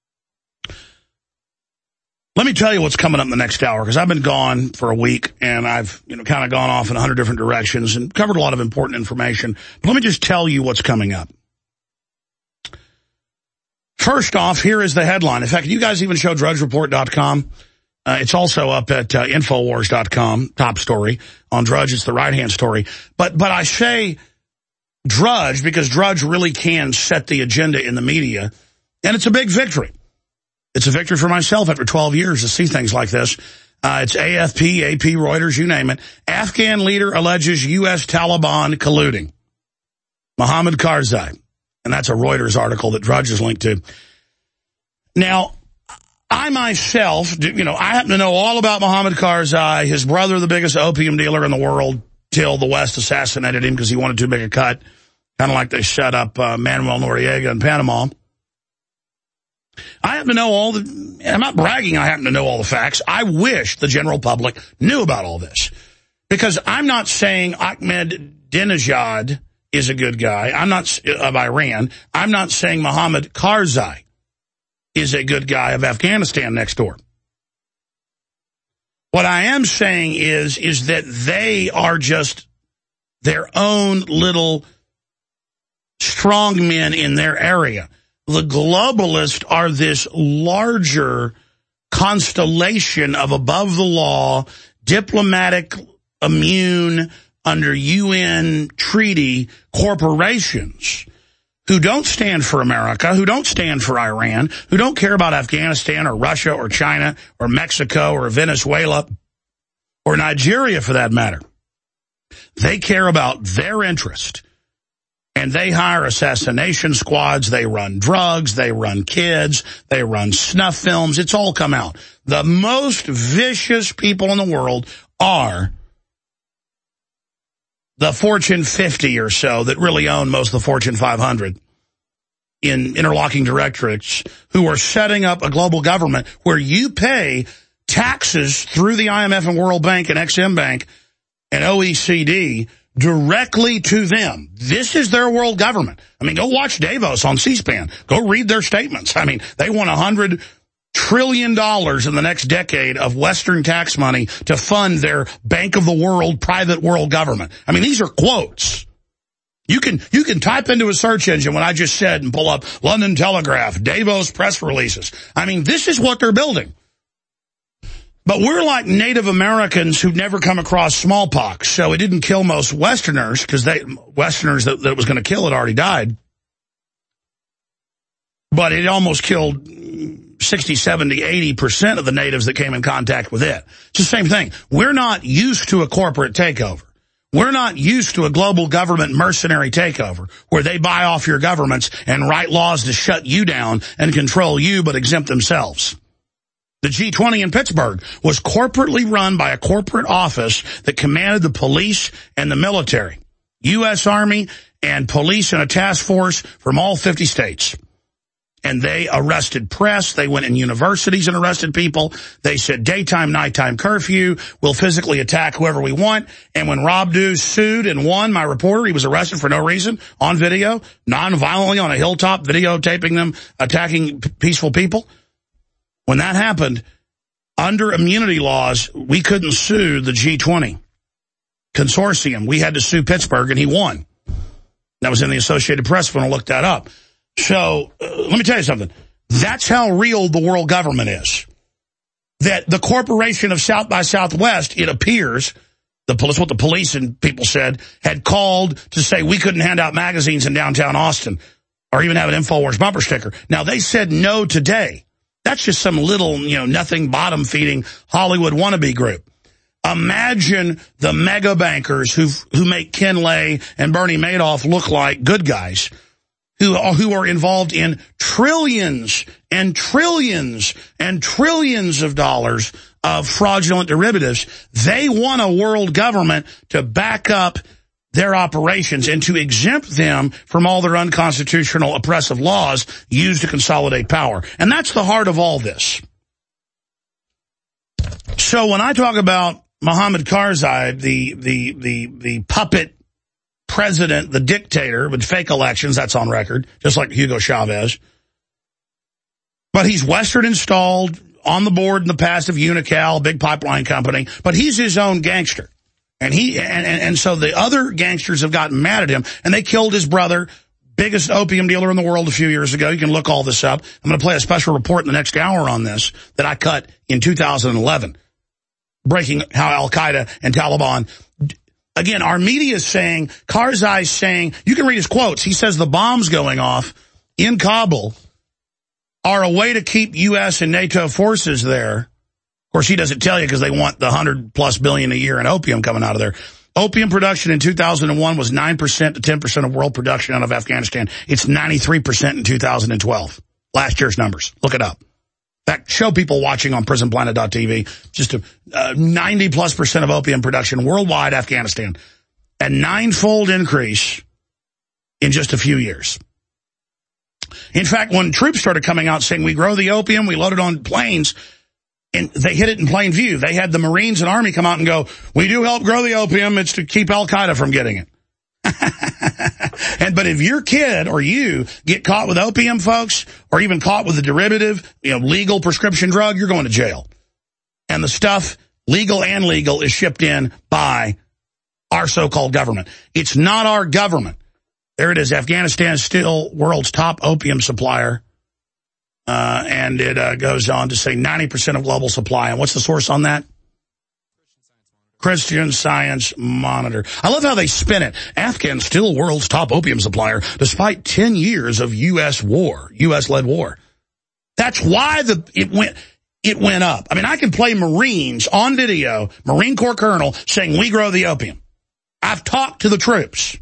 Let me tell you what's coming up in the next hour, because I've been gone for a week, and I've you know kind of gone off in a hundred different directions and covered a lot of important information. But let me just tell you what's coming up. First off, here is the headline. In fact, you guys even show drudge report dot com. Uh, it's also up at uh, infowars dot com, top story. On Drudge, it's the right-hand story. But but I say Drudge because Drudge really can set the agenda in the media, and it's a big victory. It's a victory for myself after twelve years to see things like this. Uh, it's A F P, A P, Reuters, you name it. Afghan leader alleges U S Taliban colluding. Mohammed Karzai. And that's a Reuters article that Drudge is linked to. Now, I myself, you know, I happen to know all about Mohammed Karzai, his brother, the biggest opium dealer in the world, till the West assassinated him because he wanted too big a cut. Kind of like they shut up uh, Manuel Noriega in Panama. I happen to know all the, and I'm not bragging, I happen to know all the facts. I wish the general public knew about all this. Because I'm not saying Ahmadinejad is a good guy. I'm not, of Iran. I'm not saying Mohammed Karzai is a good guy of Afghanistan next door. What I am saying is, is that they are just their own little strong men in their area. The globalists are this larger constellation of above the law, diplomatic, immune, under U N treaty corporations who don't stand for America, who don't stand for Iran, who don't care about Afghanistan or Russia or China or Mexico or Venezuela or Nigeria for that matter. They care about their interest. And they hire assassination squads, they run drugs, they run kids, they run snuff films. It's all come out. The most vicious people in the world are the Fortune fifty or so that really own most of the Fortune five hundred in interlocking directorates, who are setting up a global government where you pay taxes through the I M F and World Bank and Ex-Im Bank and O E C D directly to them. This is their world government. I mean, go watch Davos on C-SPAN. Go read their statements. I mean, they want one hundred trillion dollars in the next decade of Western tax money to fund their Bank of the World, private world government. I mean, these are quotes. You can, you can type into a search engine what I just said and pull up London Telegraph, Davos press releases. I mean, this is what they're building. But we're like Native Americans who've never come across smallpox, so it didn't kill most Westerners, because they Westerners that, that it was going to kill had already died. But it almost killed sixty, seventy, eighty percent of the natives that came in contact with it. It's the same thing. We're not used to a corporate takeover. We're not used to a global government mercenary takeover where they buy off your governments and write laws to shut you down and control you but exempt themselves. The G twenty in Pittsburgh was corporately run by a corporate office that commanded the police and the military, U S Army and police and a task force from all fifty states. And they arrested press. They went in universities and arrested people. They said daytime, nighttime curfew. We'll physically attack whoever we want. And when Rob Dew sued and won, my reporter, he was arrested for no reason on video, non-violently on a hilltop, videotaping them attacking p- peaceful people. When that happened, under immunity laws, we couldn't sue the G twenty consortium. We had to sue Pittsburgh, and he won. That was in the Associated Press when I looked that up. So uh, let me tell you something. That's how real the world government is. That the corporation of South by Southwest, it appears, the police, what the police and people said, had called to say we couldn't hand out magazines in downtown Austin or even have an InfoWars bumper sticker. Now, they said no today. That's just some little, you know, nothing bottom-feeding Hollywood wannabe group. Imagine the mega bankers who who make Ken Lay and Bernie Madoff look like good guys, who are, who are involved in trillions and trillions and trillions of dollars of fraudulent derivatives. They want a world government to back up their operations and to exempt them from all their unconstitutional oppressive laws used to consolidate power. And that's the heart of all this. So when I talk about Mohammed Karzai, the, the, the, the puppet president, the dictator with fake elections, that's on record, just like Hugo Chavez. But he's Western installed, on the board in the past of Unocal, big pipeline company, but he's his own gangster. And he and, and, and so the other gangsters have gotten mad at him, and they killed his brother, biggest opium dealer in the world a few years ago. You can look all this up. I'm going to play a special report in the next hour on this that I cut in two thousand eleven, breaking how Al-Qaeda and Taliban. Again, our media is saying, Karzai is saying, you can read his quotes. He says the bombs going off in Kabul are a way to keep U S and NATO forces there. Of course, he doesn't tell you because they want the one hundred plus billion a year in opium coming out of there. Opium production in two thousand one was nine percent to ten percent of world production out of Afghanistan. It's ninety-three percent in two thousand twelve. Last year's numbers. Look it up. In fact, show people watching on prison planet dot t v, just a uh, ninety plus percent of opium production worldwide, Afghanistan. A ninefold increase in just a few years. In fact, when troops started coming out saying we grow the opium, we load it on planes, and they hit it in plain view. They had the Marines and Army come out and go, we do help grow the opium. It's to keep Al-Qaeda from getting it. and But if your kid or you get caught with opium, folks, or even caught with a derivative, you know, legal prescription drug, you're going to jail. And the stuff, legal and legal, is shipped in by our so-called government. It's not our government. There it is. Afghanistan is still world's top opium supplier. Uh, and it uh, goes on to say ninety percent of global supply. And what's the source on that? Christian Science Monitor. I love how they spin it. Afghan still world's top opium supplier, despite ten years of U S war, U S-led war. That's why the it went it went up. I mean, I can play Marines on video, Marine Corps Colonel, saying we grow the opium. I've talked to the troops.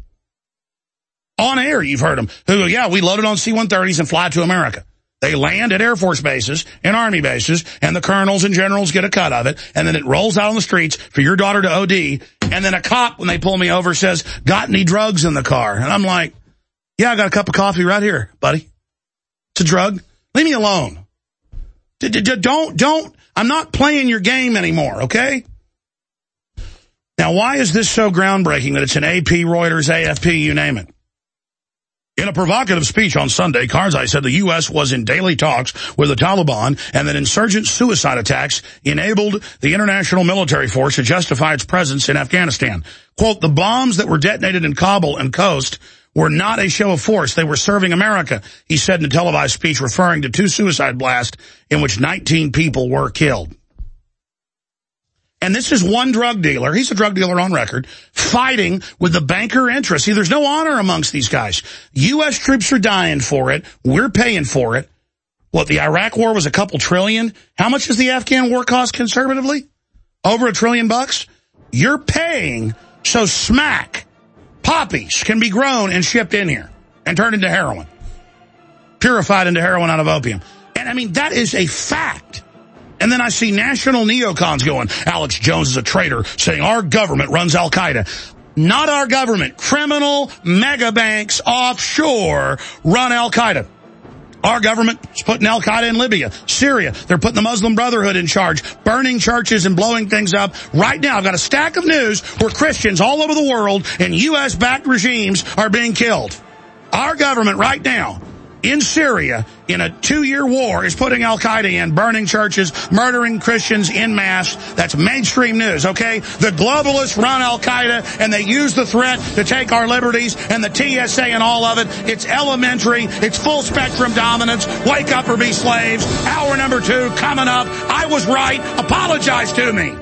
On air, you've heard them. Who go, yeah, we load it on C one thirties and fly to America. They land at Air Force bases and Army bases, and the colonels and generals get a cut of it, and then it rolls out on the streets for your daughter to O D, and then a cop, when they pull me over, says, got any drugs in the car? And I'm like, yeah, I got a cup of coffee right here, buddy. It's a drug. Leave me alone. Don't, don't, I'm not playing your game anymore, okay? Now, why is this so groundbreaking that it's an A P, Reuters, A F P, you name it? In a provocative speech on Sunday, Karzai said the U S was in daily talks with the Taliban and that insurgent suicide attacks enabled the international military force to justify its presence in Afghanistan. Quote, the bombs that were detonated in Kabul and coast were not a show of force. They were serving America, he said in a televised speech referring to two suicide blasts in which nineteen people were killed. And this is one drug dealer, he's a drug dealer on record, fighting with the banker interests. See, there's no honor amongst these guys. U S troops are dying for it. We're paying for it. What, the Iraq war was a couple trillion? How much does the Afghan war cost conservatively? Over a trillion bucks? You're paying so smack, poppies can be grown and shipped in here and turned into heroin. Purified into heroin out of opium. And I mean, that is a fact. And then I see national neocons going, Alex Jones is a traitor, saying our government runs Al-Qaeda. Not our government. Criminal mega banks offshore run Al-Qaeda. Our government is putting Al-Qaeda in Libya, Syria. They're putting the Muslim Brotherhood in charge, burning churches and blowing things up. Right now, I've got a stack of news where Christians all over the world and U S-backed regimes are being killed. Our government right now, in Syria, in a two-year war, is putting Al-Qaeda in, burning churches, murdering Christians en masse. That's mainstream news, okay? The globalists run Al-Qaeda, and they use the threat to take our liberties, and the T S A and all of it. It's elementary. It's full-spectrum dominance. Wake up or be slaves. Hour number two coming up. I was right. Apologize to me.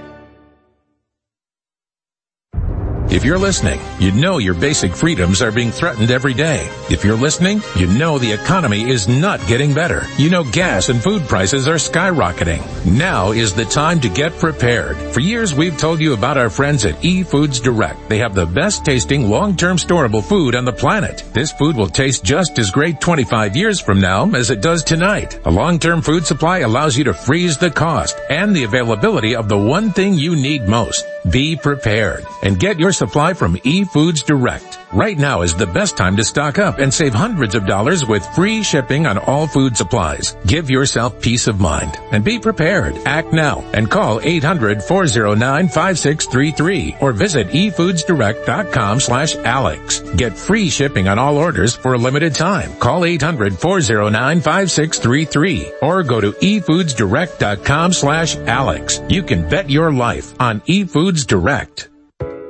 If you're listening, you know your basic freedoms are being threatened every day. If you're listening, you know the economy is not getting better. You know gas and food prices are skyrocketing. Now is the time to get prepared. For years, we've told you about our friends at eFoods Direct. They have the best tasting long-term storable food on the planet. This food will taste just as great twenty-five years from now as it does tonight. A long-term food supply allows you to freeze the cost and the availability of the one thing you need most. Be prepared and get your supply from eFoods Direct. Right now is the best time to stock up and save hundreds of dollars with free shipping on all food supplies. Give yourself peace of mind and be prepared. Act now and call eight hundred, four oh nine, five six three three or visit e foods direct dot com slash Alex. Get free shipping on all orders for a limited time. Call eight hundred, four oh nine, five six three three or go to e foods direct dot com slash Alex. You can bet your life on eFoods Direct.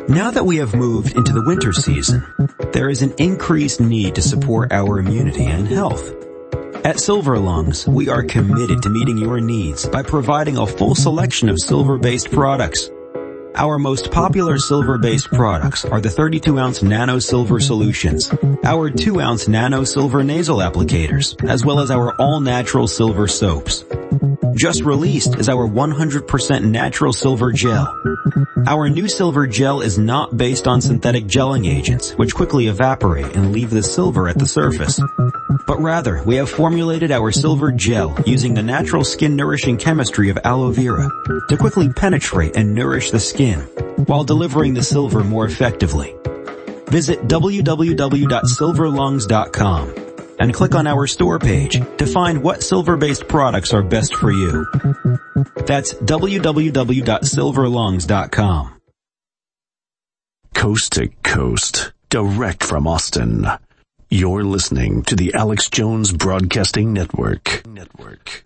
Now that we have moved into the winter season, there is an increased need to support our immunity and health. At Silver Lungs, we are committed to meeting your needs by providing a full selection of silver-based products. Our most popular silver-based products are the thirty-two ounce Nano Silver Solutions, our two ounce Nano Silver Nasal Applicators, as well as our all-natural silver soaps. Just released is our one hundred percent natural silver gel. Our new silver gel is not based on synthetic gelling agents, which quickly evaporate and leave the silver at the surface. But rather, we have formulated our silver gel using the natural skin-nourishing chemistry of aloe vera to quickly penetrate and nourish the skin, while delivering the silver more effectively. Visit w w w dot silver lungs dot com and click on our store page to find what silver-based products are best for you. That's w w w dot silver lungs dot com. Coast to coast, direct from Austin. You're listening to the Alex Jones Broadcasting Network. Network.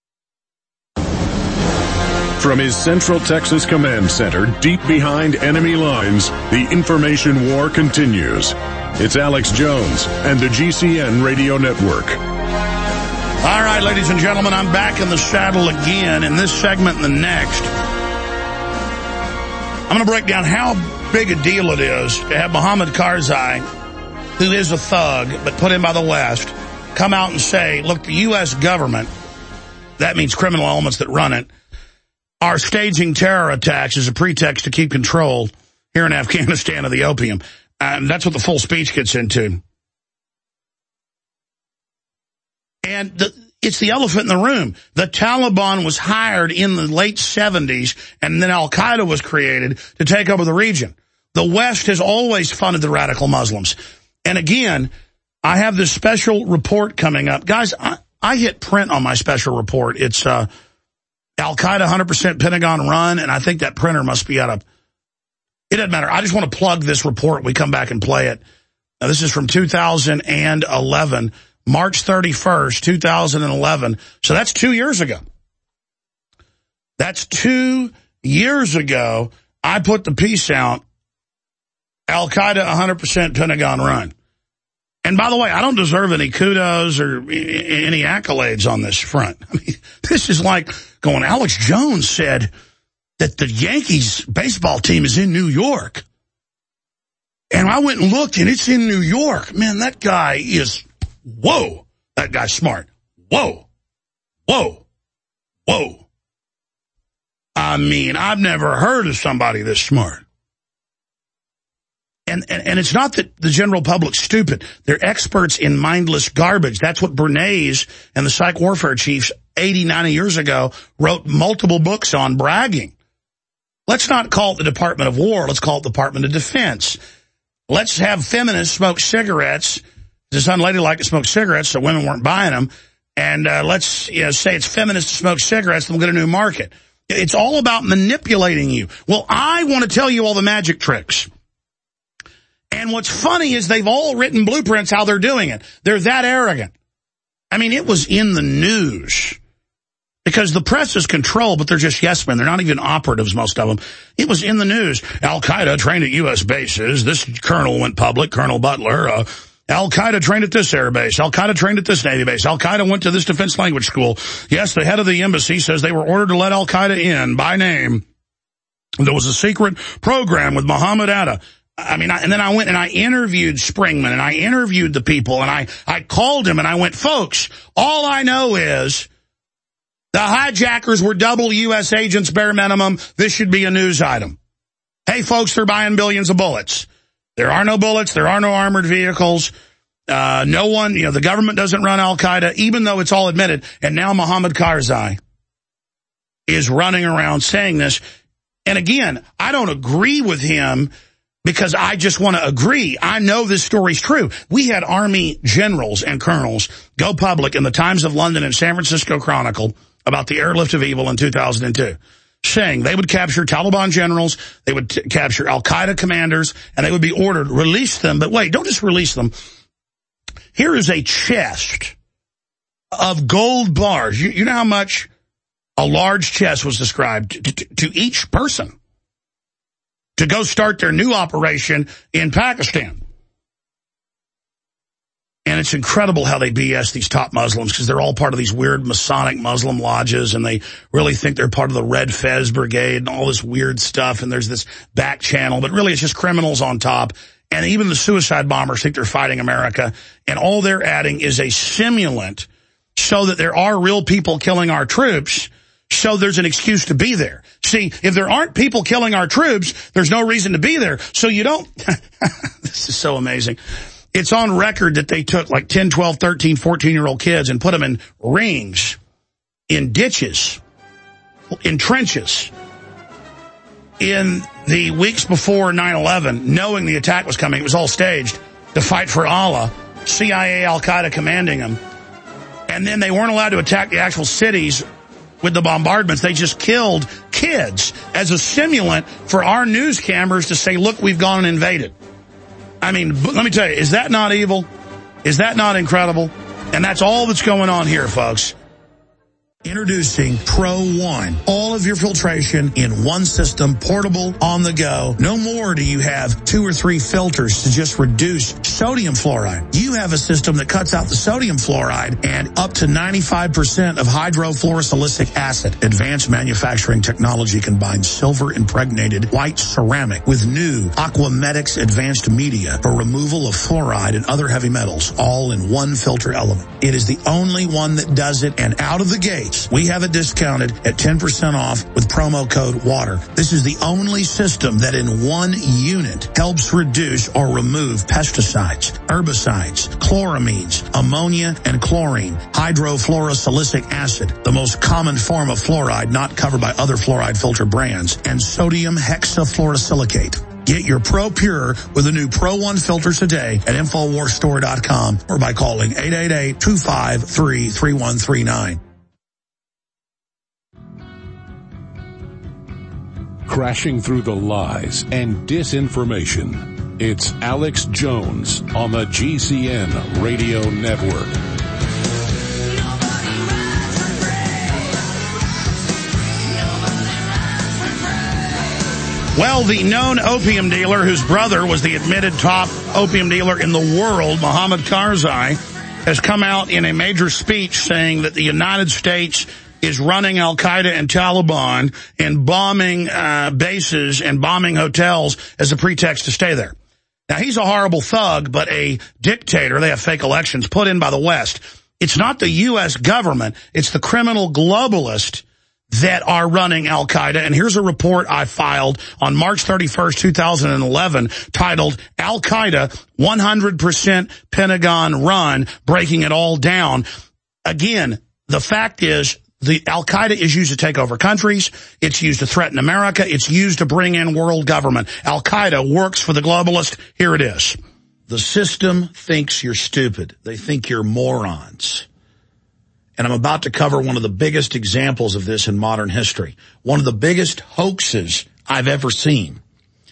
From his Central Texas Command Center, deep behind enemy lines, the information war continues. It's Alex Jones and the G C N Radio Network. All right, ladies and gentlemen, I'm back in the saddle again. In this segment and the next, I'm going to break down how big a deal it is to have Mohammed Karzai, who is a thug, but put in by the West, come out and say, look, the U S government, that means criminal elements that run it, are staging terror attacks as a pretext to keep control here in Afghanistan of the opium. Um, that's what the full speech gets into. And the, it's the elephant in the room. The Taliban was hired in the late seventies, and then Al-Qaeda was created to take over the region. The West has always funded the radical Muslims. And again, I have this special report coming up. Guys, I, I hit print on my special report. It's uh, Al-Qaeda one hundred percent Pentagon run, and I think that printer must be out of... It doesn't matter. I just want to plug this report. We come back and play it. Now, this is from two thousand eleven, March thirty-first, two thousand eleven. So that's two years ago. That's two years ago. I put the piece out, Al-Qaeda one hundred percent Pentagon run. And by the way, I don't deserve any kudos or any accolades on this front. I mean, this is like going, Alex Jones said that the Yankees baseball team is in New York. And I went and looked, and it's in New York. Man, that guy is, whoa, that guy's smart. Whoa, whoa, whoa. I mean, I've never heard of somebody this smart. And, and, and it's not that the general public's stupid. They're experts in mindless garbage. That's what Bernays and the psych warfare chiefs eighty, ninety years ago wrote multiple books on, bragging. Let's not call it the Department of War. Let's call it the Department of Defense. Let's have feminists smoke cigarettes. It's unladylike to smoke cigarettes, so women weren't buying them. And uh, let's you know, say it's feminist to smoke cigarettes, then we'll get a new market. It's all about manipulating you. Well, I want to tell you all the magic tricks. And what's funny is they've all written blueprints how they're doing it. They're that arrogant. I mean, it was in the news. Because the press is controlled, but they're just yes men. They're not even operatives, most of them. It was in the news. Al-Qaeda trained at U S bases. This colonel went public, Colonel Butler. Uh, Al-Qaeda trained at this air base. Al-Qaeda trained at this Navy base. Al-Qaeda went to this defense language school. Yes, the head of the embassy says they were ordered to let Al-Qaeda in by name. There was a secret program with Muhammad Atta. I mean, I, and then I went and I interviewed Springman, and I interviewed the people, and I, I called him, and I went, folks, all I know is the hijackers were double U S agents, bare minimum. This should be a news item. Hey, folks, they're buying billions of bullets. There are no bullets. There are no armored vehicles. Uh, no one, you know, the government doesn't run Al-Qaeda, even though it's all admitted. And now Mohammed Karzai is running around saying this. And again, I don't agree with him because I just want to agree. I know this story's true. We had Army generals and colonels go public in the Times of London and San Francisco Chronicle about the airlift of evil in two thousand two, saying they would capture Taliban generals, they would t- capture Al-Qaeda commanders, and they would be ordered, release them. But wait, don't just release them. Here is a chest of gold bars. You, you know how much a large chest was described to, to, to each person? to go start their new operation in Pakistan. And it's incredible how they B S these top Muslims, because they're all part of these weird Masonic Muslim lodges, and they really think they're part of the Red Fez Brigade and all this weird stuff, and there's this back channel, but really it's just criminals on top. And even the suicide bombers think they're fighting America, and all they're adding is a simulant so that there are real people killing our troops, so there's an excuse to be there. See, if there aren't people killing our troops, there's no reason to be there. So you don't... This is so amazing. It's on record that they took like ten, twelve, thirteen, fourteen-year-old kids and put them in rings, in ditches, in trenches, in the weeks before nine eleven, knowing the attack was coming. It was all staged to fight for Allah, C I A, Al-Qaeda commanding them. And then they weren't allowed to attack the actual cities with the bombardments. They just killed kids as a simulant for our news cameras to say, look, we've gone and invaded. I mean, let me tell you, is that not evil? Is that not incredible? And that's all that's going on here, folks. Introducing Pro One. All of your filtration in one system, portable, on the go. No more do you have two or three filters to just reduce sodium fluoride. You have a system that cuts out the sodium fluoride and up to ninety-five percent of hydrofluorosilicic acid. Advanced manufacturing technology combines silver-impregnated white ceramic with new Aquamedics advanced media for removal of fluoride and other heavy metals, all in one filter element. It is the only one that does it, and out of the gate, we have it discounted at ten percent off with promo code WATER. This is the only system that in one unit helps reduce or remove pesticides, herbicides, chloramines, ammonia, and chlorine, hydrofluorosilicic acid, the most common form of fluoride not covered by other fluoride filter brands, and sodium hexafluorosilicate. Get your Pro Pure with the new Pro One filter today at Infowars Store dot com or by calling eight eight eight, two five three, three one three nine. Crashing through the lies and disinformation. It's Alex Jones on the G C N Radio Network. Well, the known opium dealer, whose brother was the admitted top opium dealer in the world, Mohammed Karzai, has come out in a major speech saying that the United States is running Al-Qaeda and Taliban and bombing uh, bases and bombing hotels as a pretext to stay there. Now, he's a horrible thug, but a dictator. They have fake elections put in by the West. It's not the U S government. It's the criminal globalists that are running Al-Qaeda. And here's a report I filed on March thirty-first, two thousand eleven, titled Al-Qaeda one hundred percent Pentagon Run, Breaking It All Down. Again, the fact is, the Al-Qaeda is used to take over countries. It's used to threaten America. It's used to bring in world government. Al-Qaeda works for the globalist. Here it is. The system thinks you're stupid. They think you're morons. And I'm about to cover one of the biggest examples of this in modern history. One of the biggest hoaxes I've ever seen.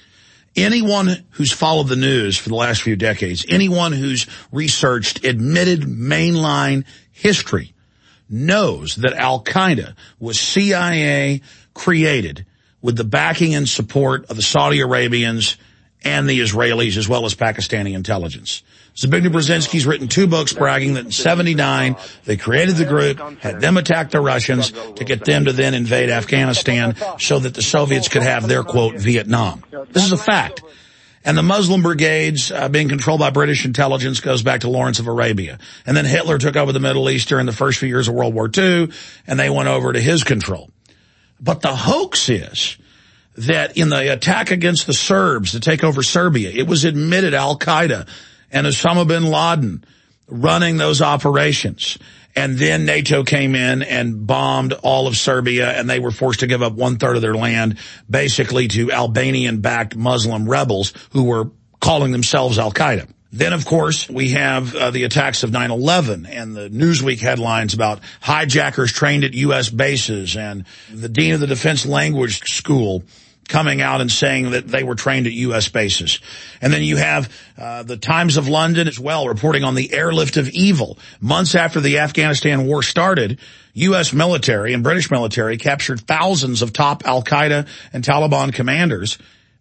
Anyone who's followed the news for the last few decades, anyone who's researched admitted mainline history, knows that Al-Qaeda was C I A created with the backing and support of the Saudi Arabians and the Israelis, as well as Pakistani intelligence. Zbigniew Brzezinski's written two books bragging that in seventy-nine they created the group, had them attack the Russians to get them to then invade Afghanistan so that the Soviets could have their, quote, Vietnam. This is a fact. And the Muslim brigades uh, being controlled by British intelligence goes back to Lawrence of Arabia. And then Hitler took over the Middle East during the first few years of World War Two, and they went over to his control. But the hoax is that in the attack against the Serbs to take over Serbia, it was admitted Al-Qaeda and Osama bin Laden running those operations. And then NATO came in and bombed all of Serbia, and they were forced to give up one-third of their land, basically to Albanian-backed Muslim rebels who were calling themselves Al-Qaeda. Then, of course, we have uh, the attacks of nine eleven and the Newsweek headlines about hijackers trained at U S bases, and the dean of the Defense Language School coming out and saying that they were trained at U S bases. And then you have uh, the Times of London as well reporting on the airlift of evil. Months after the Afghanistan war started, U S military and British military captured thousands of top Al-Qaeda and Taliban commanders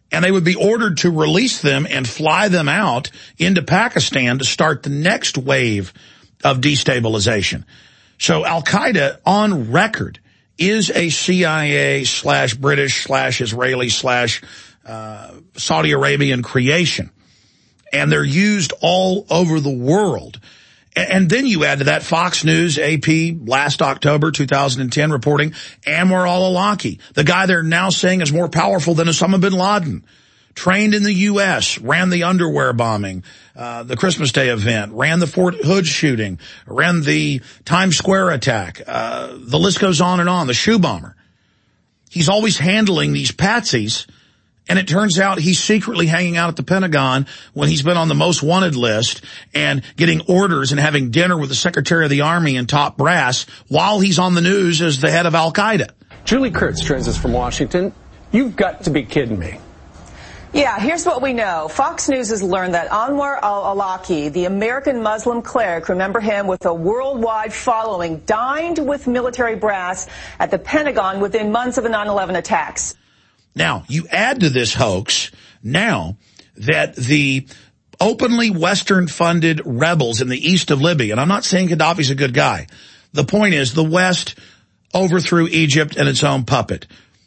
And they would be ordered to release them and fly them out into Pakistan to start the next wave of destabilization. So Al-Qaeda, on record, is a C I A slash British slash Israeli slash uh, Saudi Arabian creation. And they're used all over the world. And then you add to that Fox News, A P, last October two thousand ten, reporting Anwar al-Awlaki, the guy they're now saying is more powerful than Osama bin Laden, trained in the U S, ran the underwear bombing, uh, the Christmas Day event, ran the Fort Hood shooting, ran the Times Square attack. Uh, the list goes on and on, the shoe bomber. He's always handling these patsies. And it turns out he's secretly hanging out at the Pentagon when he's been on the most wanted list and getting orders and having dinner with the Secretary of the Army and top brass while he's on the news as the head of Al-Qaeda. Julie Kurtz joins us from Washington. You've got to be kidding me. Yeah, here's what we know. Fox News has learned that Anwar al-Awlaki, the American Muslim cleric, remember him with a worldwide following, dined with military brass at the Pentagon within months of the nine eleven attacks. Now, you add to this hoax now that the openly Western-funded rebels in the east of Libya, and I'm not saying Gaddafi's a good guy. The point is the West overthrew Egypt and its own puppet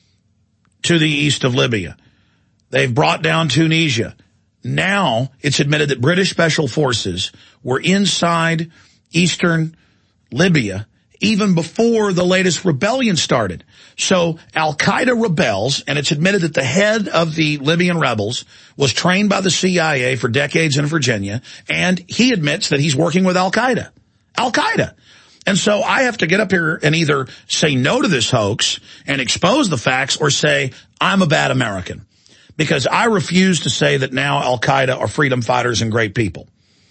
to the east of Libya. They've brought down Tunisia. Now it's admitted that British special forces were inside eastern Libya even before the latest rebellion started. So Al-Qaeda rebels, and it's admitted that the head of the Libyan rebels was trained by the C I A for decades in Virginia, and he admits that he's working with Al-Qaeda. Al-Qaeda. And so I have to get up here and either say no to this hoax and expose the facts or say I'm a bad American, because I refuse to say that now Al-Qaeda are freedom fighters and great people.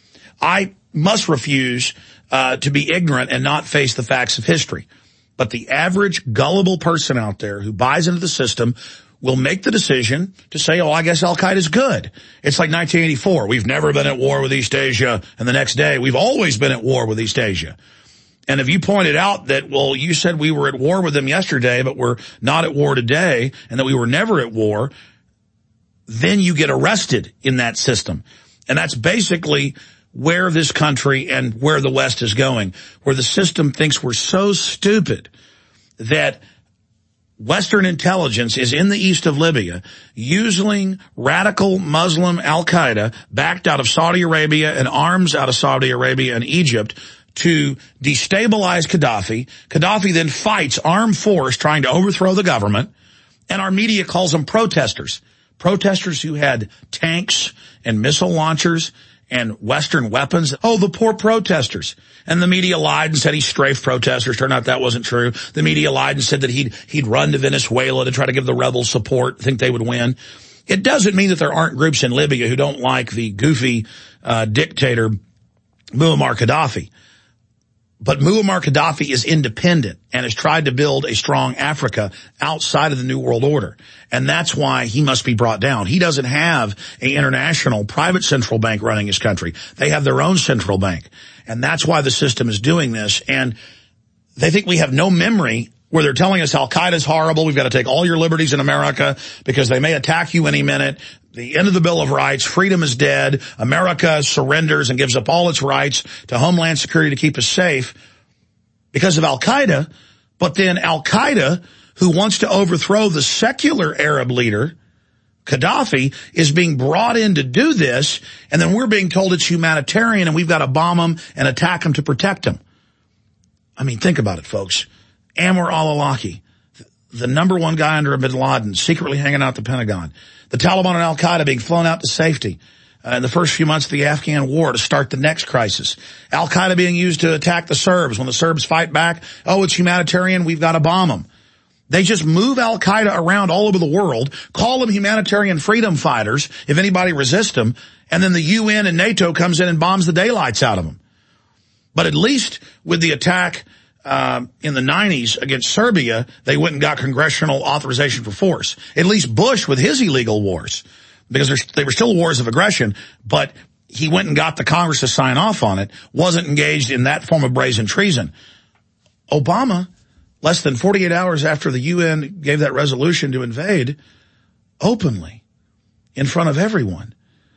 I must refuse uh, to be ignorant and not face the facts of history. But the average gullible person out there who buys into the system will make the decision to say, oh, I guess Al-Qaeda's good. It's like nineteen eighty-four. We've never been at war with East Asia. And the next day, we've always been at war with East Asia. And if you pointed out that, well, you said we were at war with them yesterday, but we're not at war today, and that we were never at war, then you get arrested in that system. And that's basically where this country and where the West is going, where the system thinks we're so stupid that Western intelligence is in the east of Libya using radical Muslim Al-Qaeda backed out of Saudi Arabia and arms out of Saudi Arabia and Egypt to destabilize Gaddafi. Gaddafi then fights armed force trying to overthrow the government, and our media calls them protesters. Protesters who had tanks and missile launchers and Western weapons. Oh, the poor protesters. And the media lied and said he strafed protesters. Turned out that wasn't true. The media lied and said that he'd, he'd run to Venezuela to try to give the rebels support, think they would win. It doesn't mean that there aren't groups in Libya who don't like the goofy uh, dictator Muammar Gaddafi. But Muammar Gaddafi is independent and has tried to build a strong Africa outside of the New World Order. And that's why he must be brought down. He doesn't have an international private central bank running his country. They have their own central bank. And that's why the system is doing this. And they think we have no memory where they're telling us Al-Qaeda's horrible. We've got to take all your liberties in America because they may attack you any minute. The end of the Bill of Rights, freedom is dead. America surrenders and gives up all its rights to Homeland Security to keep us safe because of Al-Qaeda. But then Al-Qaeda, who wants to overthrow the secular Arab leader, Gaddafi, is being brought in to do this, and then we're being told it's humanitarian and we've got to bomb them and attack them to protect them. I mean, think about it, folks. Anwar al-Awlaki, the number one guy under bin Laden, secretly hanging out at the Pentagon. The Taliban and Al-Qaeda being flown out to safety uh, in the first few months of the Afghan war to start the next crisis. Al-Qaeda being used to attack the Serbs. When the Serbs fight back, oh, it's humanitarian, we've got to bomb them. They just move Al-Qaeda around all over the world, call them humanitarian freedom fighters if anybody resists them, and then the U N and NATO comes in and bombs the daylights out of them. But at least with the attack Uh, in the nineties against Serbia, they went and got congressional authorization for force. At least Bush with his illegal wars, because they were still wars of aggression, but he went and got the Congress to sign off on it, wasn't engaged in that form of brazen treason. Obama, less than forty-eight hours after the U N gave that resolution to invade, openly in front of everyone.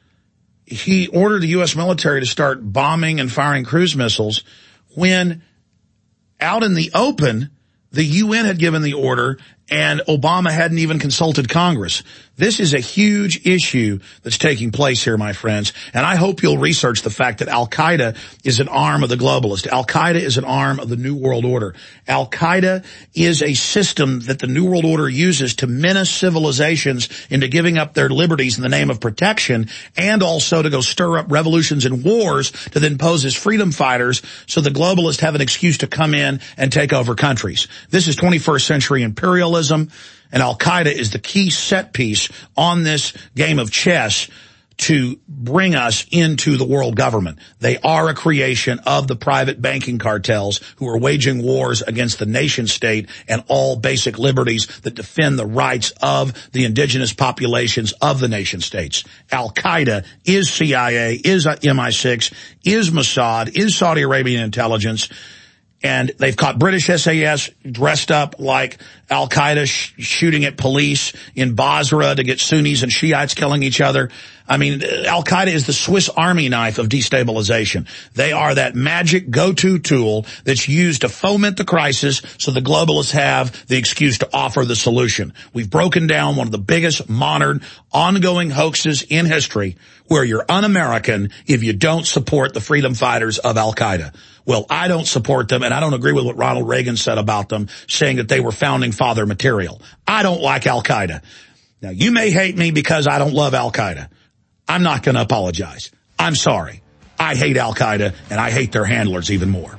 He ordered the U S military to start bombing and firing cruise missiles when out in the open, the U N had given the order and Obama hadn't even consulted Congress. This is a huge issue that's taking place here, my friends, and I hope you'll research the fact that Al-Qaeda is an arm of the globalists. Al-Qaeda is an arm of the New World Order. Al-Qaeda is a system that the New World Order uses to menace civilizations into giving up their liberties in the name of protection, and also to go stir up revolutions and wars to then pose as freedom fighters so the globalists have an excuse to come in and take over countries. This is twenty-first century imperialism, and Al-Qaeda is the key set piece on this game of chess to bring us into the world government. They are a creation of the private banking cartels who are waging wars against the nation state and all basic liberties that defend the rights of the indigenous populations of the nation states. Al-Qaeda is C I A, is M I six, is Mossad, is Saudi Arabian intelligence. And they've caught British S A S dressed up like Al-Qaeda sh- shooting at police in Basra to get Sunnis and Shiites killing each other. I mean, Al-Qaeda is the Swiss Army knife of destabilization. They are that magic go-to tool that's used to foment the crisis so the globalists have the excuse to offer the solution. We've broken down one of the biggest modern ongoing hoaxes in history where you're un-American if you don't support the freedom fighters of Al-Qaeda. Well, I don't support them, and I don't agree with what Ronald Reagan said about them, saying that they were founding father material. I don't like Al-Qaeda. Now, you may hate me because I don't love Al-Qaeda. I'm not going to apologize. I'm sorry. I hate Al-Qaeda, and I hate their handlers even more.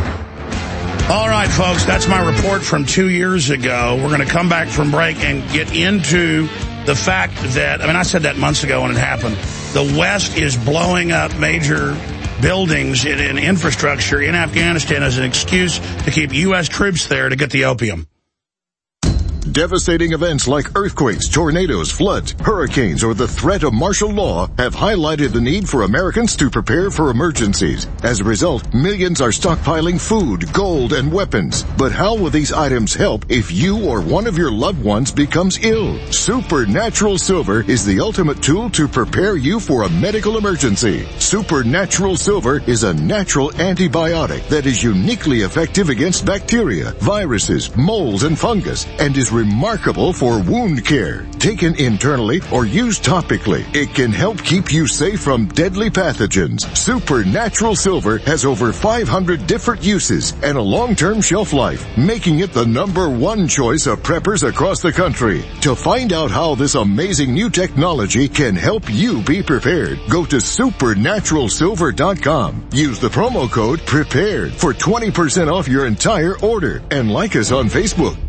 All right, folks, that's my report from two years ago. We're going to come back from break and get into the fact that, I mean, I said that months ago when it happened. The West is blowing up major buildings in, in infrastructure in Afghanistan as an excuse to keep U S troops there to get the opium. Devastating events like earthquakes, tornadoes, floods, hurricanes, or the threat of martial law have highlighted the need for Americans to prepare for emergencies. As a result, millions are stockpiling food, gold, and weapons. But how will these items help if you or one of your loved ones becomes ill? Supernatural Silver is the ultimate tool to prepare you for a medical emergency. Supernatural Silver is a natural antibiotic that is uniquely effective against bacteria, viruses, molds, and fungus, and is remarkable for wound care. Taken internally or used topically, it can help keep you safe from deadly pathogens. Supernatural Silver has over five hundred different uses and a long-term shelf life, making it the number one choice of preppers across the country. To find out how this amazing new technology can help you be prepared, go to supernatural silver dot com. Use the promo code PREPARED for twenty percent off your entire order, and like us on Facebook.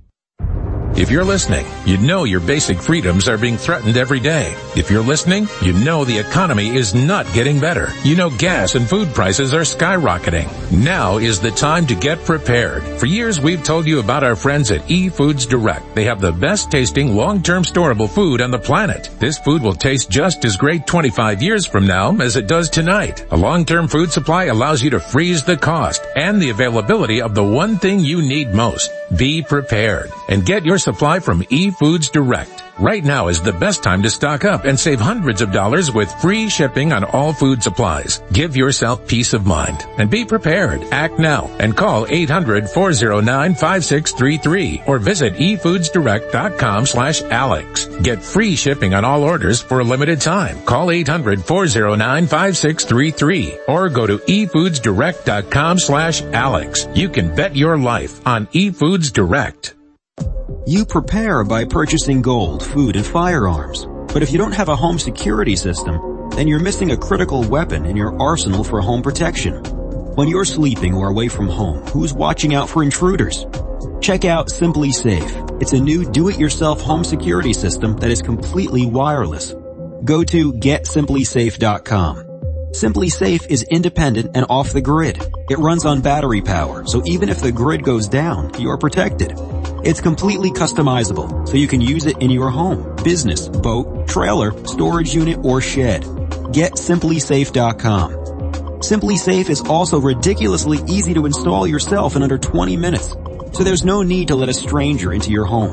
If you're listening, you know your basic freedoms are being threatened every day. If you're listening, you know the economy is not getting better. You know gas and food prices are skyrocketing. Now is the time to get prepared. For years, we've told you about our friends at eFoods Direct. They have the best tasting long-term storable food on the planet. This food will taste just as great twenty-five years from now as it does tonight. A long-term food supply allows you to freeze the cost and the availability of the one thing you need most. Be prepared and get your supply from eFoods Direct. Right now is the best time to stock up and save hundreds of dollars with free shipping on all food supplies. Give yourself peace of mind and be prepared. Act now and call eight hundred, four oh nine, five six three three or visit e foods direct dot com slash Alex. Get free shipping on all orders for a limited time. Call eight hundred, four oh nine, five six three three or go to e foods direct dot com slash Alex. You can bet your life on eFoods Direct. You prepare by purchasing gold, food, and firearms. But if you don't have a home security system, then you're missing a critical weapon in your arsenal for home protection. When you're sleeping or away from home, who's watching out for intruders? Check out SimpliSafe. It's a new do-it-yourself home security system that is completely wireless. Go to get simply safe dot com. SimpliSafe is independent and off the grid. It runs on battery power, so even if the grid goes down, you're protected. It's completely customizable, so you can use it in your home, business, boat, trailer, storage unit, or shed. Get simply safe dot com. SimpliSafe is also ridiculously easy to install yourself in under twenty minutes, so there's no need to let a stranger into your home.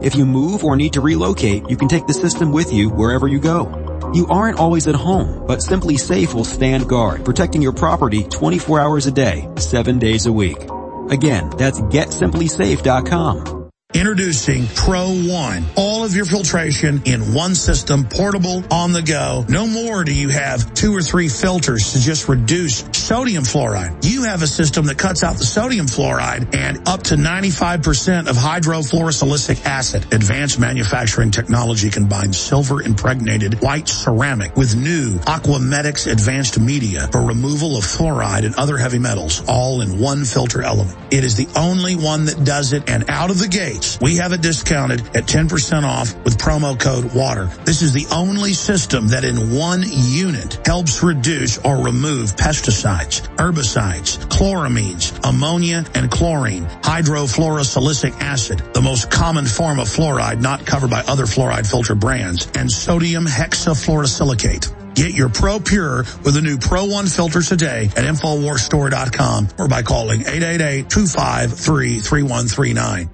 If you move or need to relocate, you can take the system with you wherever you go. You aren't always at home, but Simply Safe will stand guard, protecting your property twenty-four hours a day, seven days a week. Again, that's get simply safe dot com. Introducing Pro One. All of your filtration in one system, portable, on the go. No more do you have two or three filters to just reduce sodium fluoride. You have a system that cuts out the sodium fluoride and up to ninety-five percent of hydrofluorosilicic acid. Advanced manufacturing technology combines silver-impregnated white ceramic with new Aquamedics advanced media for removal of fluoride and other heavy metals, all in one filter element. It is the only one that does it, and out of the gate, we have it discounted at ten percent off with promo code WATER. This is the only system that in one unit helps reduce or remove pesticides, herbicides, chloramines, ammonia, and chlorine, hydrofluorosilicic acid, the most common form of fluoride not covered by other fluoride filter brands, and sodium hexafluorosilicate. Get your Pro Pure with the new Pro One filter today at infowars store dot com or by calling eight eight eight, two five three, three one three nine.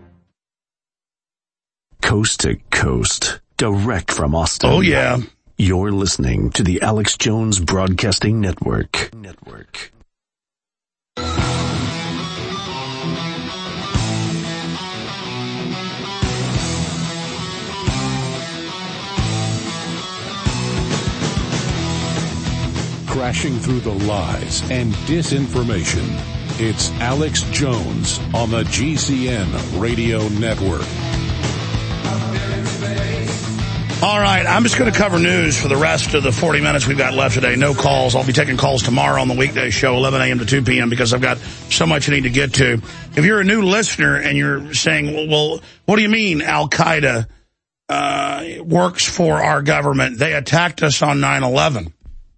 Coast to coast, direct from Austin. Oh, yeah. You're listening to the Alex Jones Broadcasting Network. Network. Crashing through the lies and disinformation. It's Alex Jones on the G C N Radio Network. All right, I'm just going to cover news for the rest of the forty minutes we've got left today. No calls. I'll be taking calls tomorrow on the weekday show, eleven a.m. to two p.m., because I've got so much I need to get to. If you're a new listener and you're saying, well, well what do you mean Al-Qaeda uh, works for our government? They attacked us on nine eleven.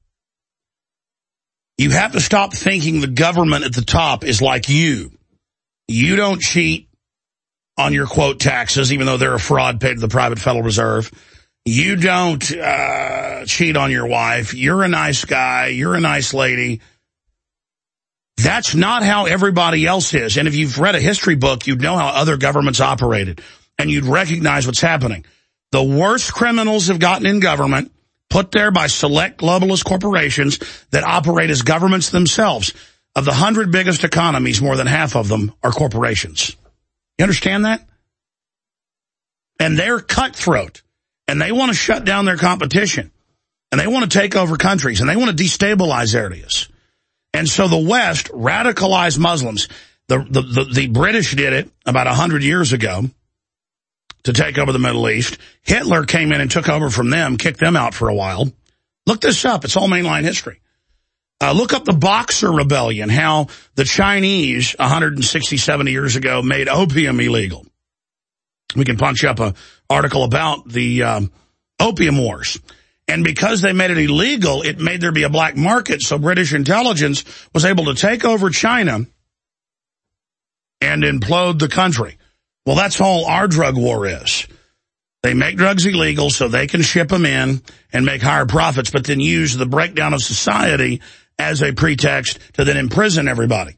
You have to stop thinking the government at the top is like you. You don't cheat on your, quote, taxes, even though they're a fraud paid to the private Federal Reserve. You don't uh, cheat on your wife. You're a nice guy. You're a nice lady. That's not how everybody else is. And if you've read a history book, you'd know how other governments operated, and you'd recognize what's happening. The worst criminals have gotten in government, put there by select globalist corporations that operate as governments themselves. Of the hundred biggest economies, more than half of them are corporations. You understand that? And they're cutthroat. And they want to shut down their competition. And they want to take over countries. And they want to destabilize areas. And so the West radicalized Muslims. The, the, the, the British did it about one hundred years ago to take over the Middle East. Hitler came in and took over from them, kicked them out for a while. Look this up. It's all mainline history. Uh, look up the Boxer Rebellion, how the Chinese one hundred sixty, seventy years ago made opium illegal. We can punch up an article about the um, opium wars. And because they made it illegal, it made there be a black market, so British intelligence was able to take over China and implode the country. Well, that's all our drug war is. They make drugs illegal so they can ship them in and make higher profits, but then use the breakdown of society as a pretext to then imprison everybody.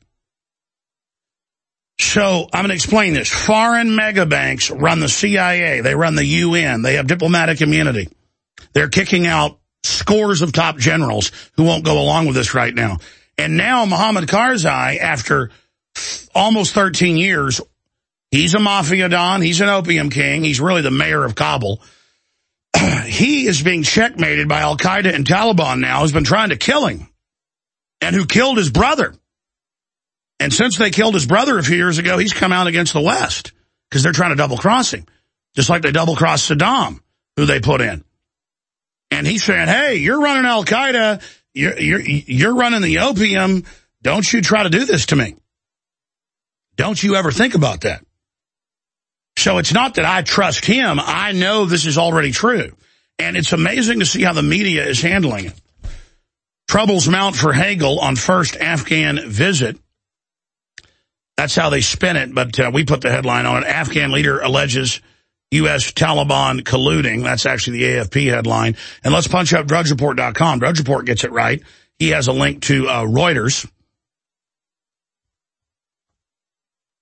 So I'm going to explain this. Foreign mega banks run the C I A. They run the U N. They have diplomatic immunity. They're kicking out scores of top generals who won't go along with this right now. And now Mohammed Karzai, after almost thirteen years, he's a mafia don. He's an opium king. He's really the mayor of Kabul. He is being checkmated by Al-Qaeda and Taliban now, who's been trying to kill him and who killed his brother. And since they killed his brother a few years ago, he's come out against the West because they're trying to double-cross him, just like they double-crossed Saddam, who they put in. And he's saying, hey, you're running Al-Qaeda, you're, you're, you're running the opium, don't you try to do this to me. Don't you ever think about that. So it's not that I trust him. I know this is already true. And it's amazing to see how the media is handling it. Troubles mount for Hagel on first Afghan visit. That's how they spin it, but uh, we put the headline on it. Afghan leader alleges U S Taliban colluding. That's actually the A F P headline. And let's punch up Drudge Report dot com. Drudge Report gets it right. He has a link to uh, Reuters,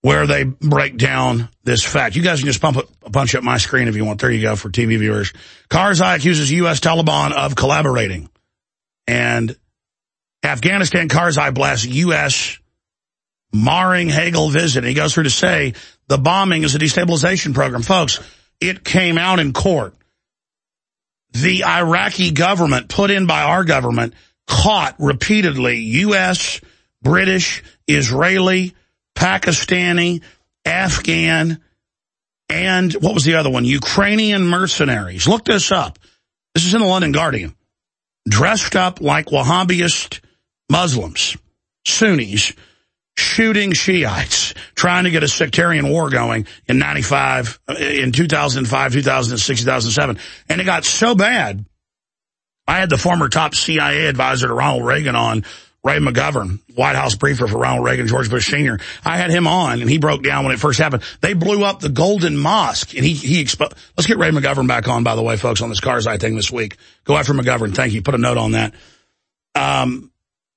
where they break down this fact. You guys can just pump a punch up my screen if you want. There you go for T V viewers. Karzai accuses U S Taliban of collaborating. And Afghanistan, Karzai blasts U S marring Hagel visit. And he goes through to say the bombing is a destabilization program. Folks, it came out in court. The Iraqi government, put in by our government, caught repeatedly U S, British, Israeli, Pakistani, Afghan, and what was the other one? Ukrainian mercenaries. Look this up. This is in the London Guardian. Dressed up like Wahhabist Muslims, Sunnis, shooting Shiites, trying to get a sectarian war going in ninety-five, in two thousand five, two thousand six, two thousand seven. And it got so bad, I had the former top C I A advisor to Ronald Reagan on, Ray McGovern, White House briefer for Ronald Reagan, George Bush Senior I had him on, and he broke down when it first happened. They blew up the Golden Mosque, and he, he exposed. Let's get Ray McGovern back on, by the way, folks, on this Karzai thing this week. Go after McGovern. Thank you. Put a note on that. Um,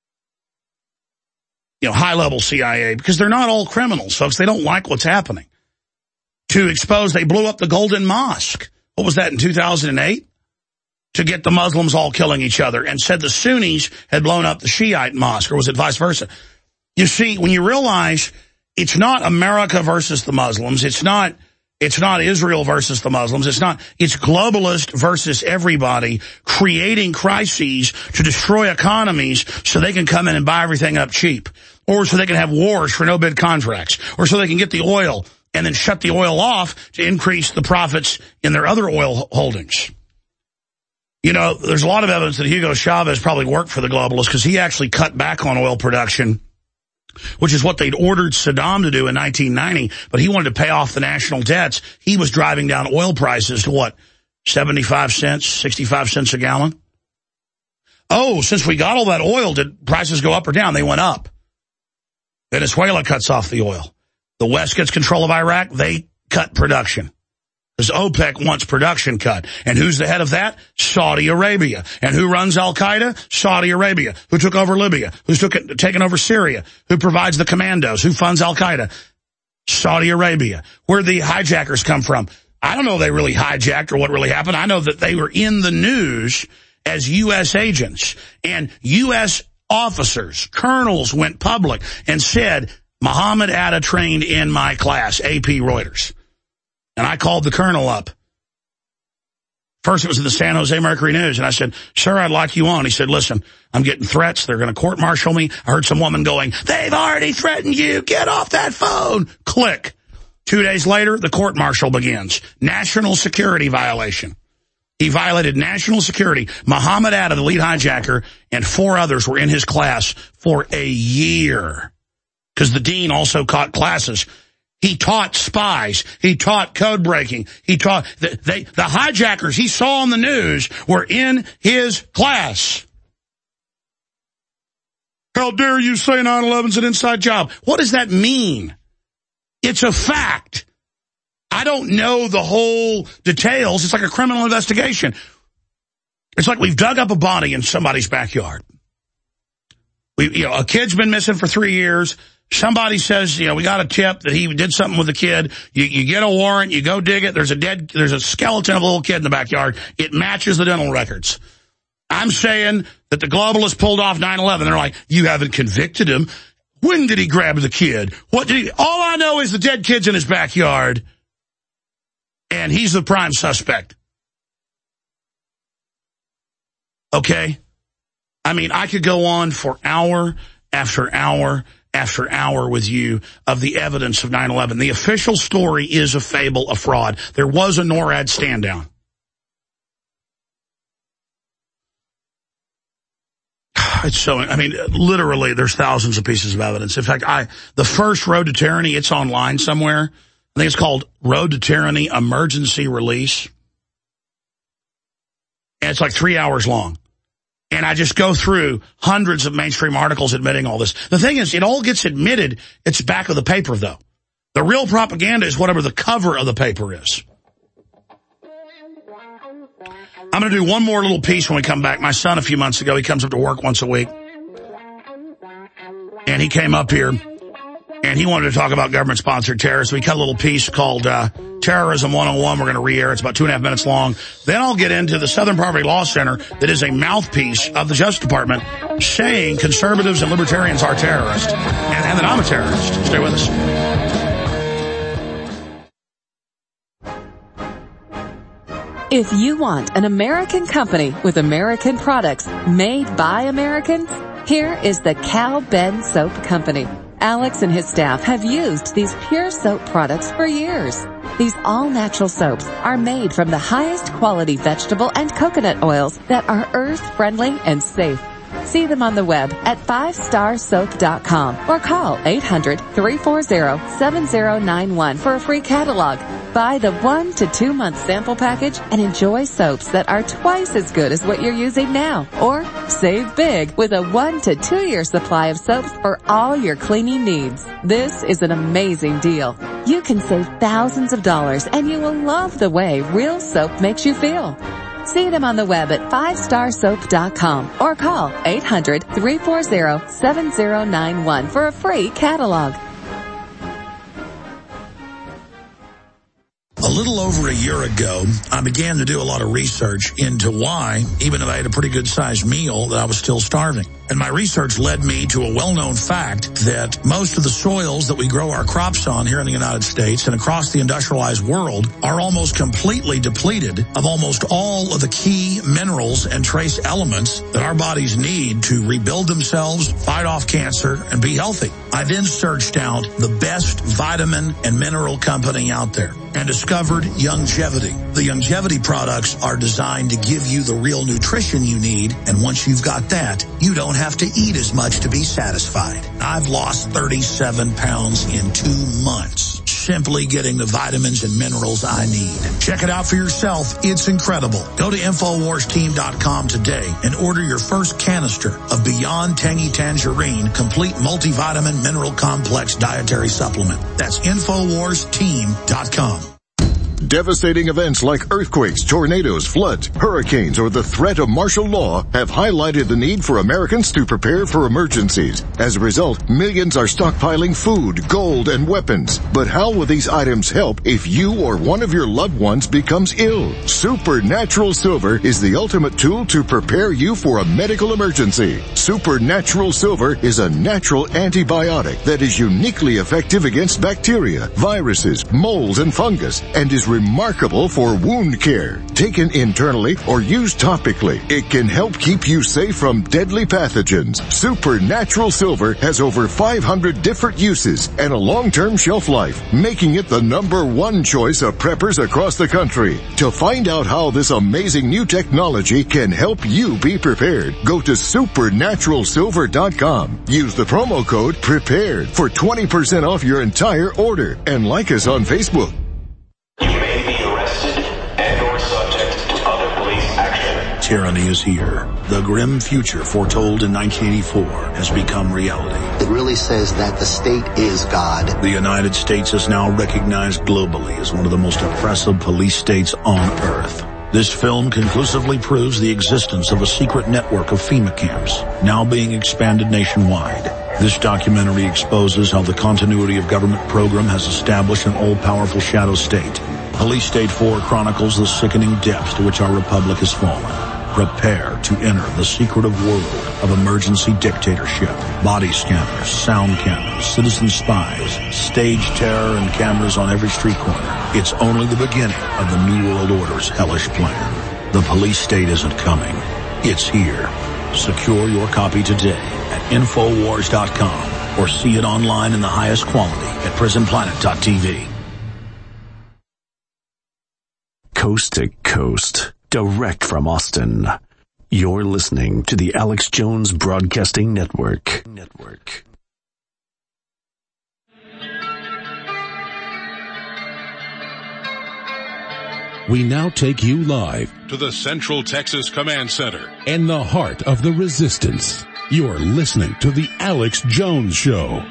you know, high-level C I A, because they're not all criminals, folks. They don't like what's happening. To expose, they blew up the Golden Mosque. What was that, in two thousand eight? To get the Muslims all killing each other, and said the Sunnis had blown up the Shiite mosque, or was it vice versa? You see, when you realize it's not America versus the Muslims, it's not it's not Israel versus the Muslims, it's not it's globalist versus everybody, creating crises to destroy economies so they can come in and buy everything up cheap, or so they can have wars for no bid contracts, or so they can get the oil and then shut the oil off to increase the profits in their other oil holdings. You know, there's a lot of evidence that Hugo Chavez probably worked for the globalists, because he actually cut back on oil production, which is what they'd ordered Saddam to do in nineteen ninety, but he wanted to pay off the national debts. He was driving down oil prices to what, seventy-five cents, sixty-five cents a gallon? Oh, since we got all that oil, did prices go up or down? They went up. Venezuela cuts off the oil. The West gets control of Iraq. They cut production. Because OPEC wants production cut. And who's the head of that? Saudi Arabia. And who runs Al-Qaeda? Saudi Arabia. Who took over Libya? Who's took it, taken over Syria? Who provides the commandos? Who funds Al-Qaeda? Saudi Arabia. Where'd the hijackers come from? I don't know if they really hijacked or what really happened. I know that they were in the news as U S agents. And U S officers, colonels, went public and said, Muhammad Atta trained in my class, A P Reuters. And I called the colonel up. First, it was in the San Jose Mercury News, and I said, sir, I'd like you on. He said, listen, I'm getting threats. They're going to court-martial me. I heard some woman going, they've already threatened you. Get off that phone. Click. Two days later, the court-martial begins. National security violation. He violated national security. Muhammad Atta, the lead hijacker, and four others were in his class for a year, because the dean also caught classes. He taught spies. He taught code breaking. He taught the, they, the hijackers he saw on the news were in his class. How dare you say nine eleven's an inside job? What does that mean? It's a fact. I don't know the whole details. It's like a criminal investigation. It's like we've dug up a body in somebody's backyard. We, you know, a kid's been missing for three years. Somebody says, you know, we got a tip that he did something with the kid. You, you get a warrant, you go dig it. There's a dead, there's a skeleton of a little kid in the backyard. It matches the dental records. I'm saying that the globalists pulled off nine eleven. They're like, you haven't convicted him. When did he grab the kid? What did he, all I know is the dead kid's in his backyard, and he's the prime suspect. Okay? I mean, I could go on for hour after hour after hour with you of the evidence of nine eleven. The official story is a fable, a fraud. There was a NORAD stand down. It's so, I mean, literally, there's thousands of pieces of evidence. In fact, I, the first Road to Tyranny, it's online somewhere. I think it's called Road to Tyranny Emergency Release. And it's like three hours long. And I just go through hundreds of mainstream articles admitting all this. The thing is, it all gets admitted. It's back of the paper, though. The real propaganda is whatever the cover of the paper is. I'm going to do one more little piece when we come back. My son, a few months ago, he comes up to work once a week. And he came up here. and he wanted to talk about government-sponsored terrorists. We cut a little piece called uh, Terrorism one oh one. We're going to re-air. It's about two and a half minutes long. Then I'll get into the Southern Poverty Law Center that is a mouthpiece of the Justice Department saying conservatives and libertarians are terrorists, and, and that I'm a terrorist. Stay with us. If you want an American company with American products made by Americans, here is the Cal Ben Soap Company. Alex and his staff have used these pure soap products for years. These all-natural soaps are made from the highest quality vegetable and coconut oils that are earth-friendly and safe. See them on the web at five star soap dot com or call eight hundred, three four zero, seven zero nine one for a free catalog. Buy the one to two month sample package and enjoy soaps that are twice as good as what you're using now. Or save big with a one to two year supply of soaps for all your cleaning needs. This is an amazing deal. You can save thousands of dollars and you will love the way real soap makes you feel. See them on the web at five star soap dot com or call eight hundred, three four zero, seven zero nine one for a free catalog. A little over a year ago, I began to do a lot of research into why, even if I had a pretty good-sized meal, that I was still starving. And my research led me to a well-known fact that most of the soils that we grow our crops on here in the United States and across the industrialized world are almost completely depleted of almost all of the key minerals and trace elements that our bodies need to rebuild themselves, fight off cancer, and be healthy. I then searched out the best vitamin and mineral company out there and discovered Youngevity. The Youngevity products are designed to give you the real nutrition you need, and once you've got that, you don't have to eat as much to be satisfied. I've lost thirty-seven pounds in two months, simply getting the vitamins and minerals I need. Check it out for yourself. It's incredible. Go to Infowars Team dot com today and order your first canister of Beyond Tangy Tangerine Complete Multivitamin Mineral Complex Dietary Supplement. That's Infowars Team dot com. Devastating events like earthquakes, tornadoes, floods, hurricanes, or the threat of martial law have highlighted the need for Americans to prepare for emergencies. As a result, millions are stockpiling food, gold, and weapons. But how will these items help if you or one of your loved ones becomes ill? Supernatural Silver is the ultimate tool to prepare you for a medical emergency. Supernatural Silver is a natural antibiotic that is uniquely effective against bacteria, viruses, molds, and fungus, and is remarkable for wound care. Taken internally or used topically, it can help keep you safe from deadly pathogens. Supernatural Silver has over five hundred different uses and a long-term shelf life, making it the number one choice of preppers across the country. To find out how this amazing new technology can help you be prepared, go to supernatural silver dot com. Use the promo code PREPARED for twenty percent off your entire order, and like us on Facebook. Tyranny is here. The grim future foretold in nineteen eighty-four has become reality. It really says that the state is God. The United States is now recognized globally as one of the most oppressive police states on earth. This film conclusively proves the existence of a secret network of FEMA camps, now being expanded nationwide. This documentary exposes how the continuity of government program has established an all-powerful shadow state. Police State four chronicles the sickening depths to which our republic has fallen. Prepare to enter the secretive world of emergency dictatorship. Body scanners, sound cameras, citizen spies, stage terror, and cameras on every street corner. It's only the beginning of the New World Order's hellish plan. The police state isn't coming. It's here. Secure your copy today at Infowars dot com or see it online in the highest quality at Prison Planet dot T V. Coast to coast, direct from Austin. You're listening to the Alex Jones Broadcasting Network. Network. We now take you live to the Central Texas Command Center in the heart of the resistance. You're listening to the Alex Jones Show.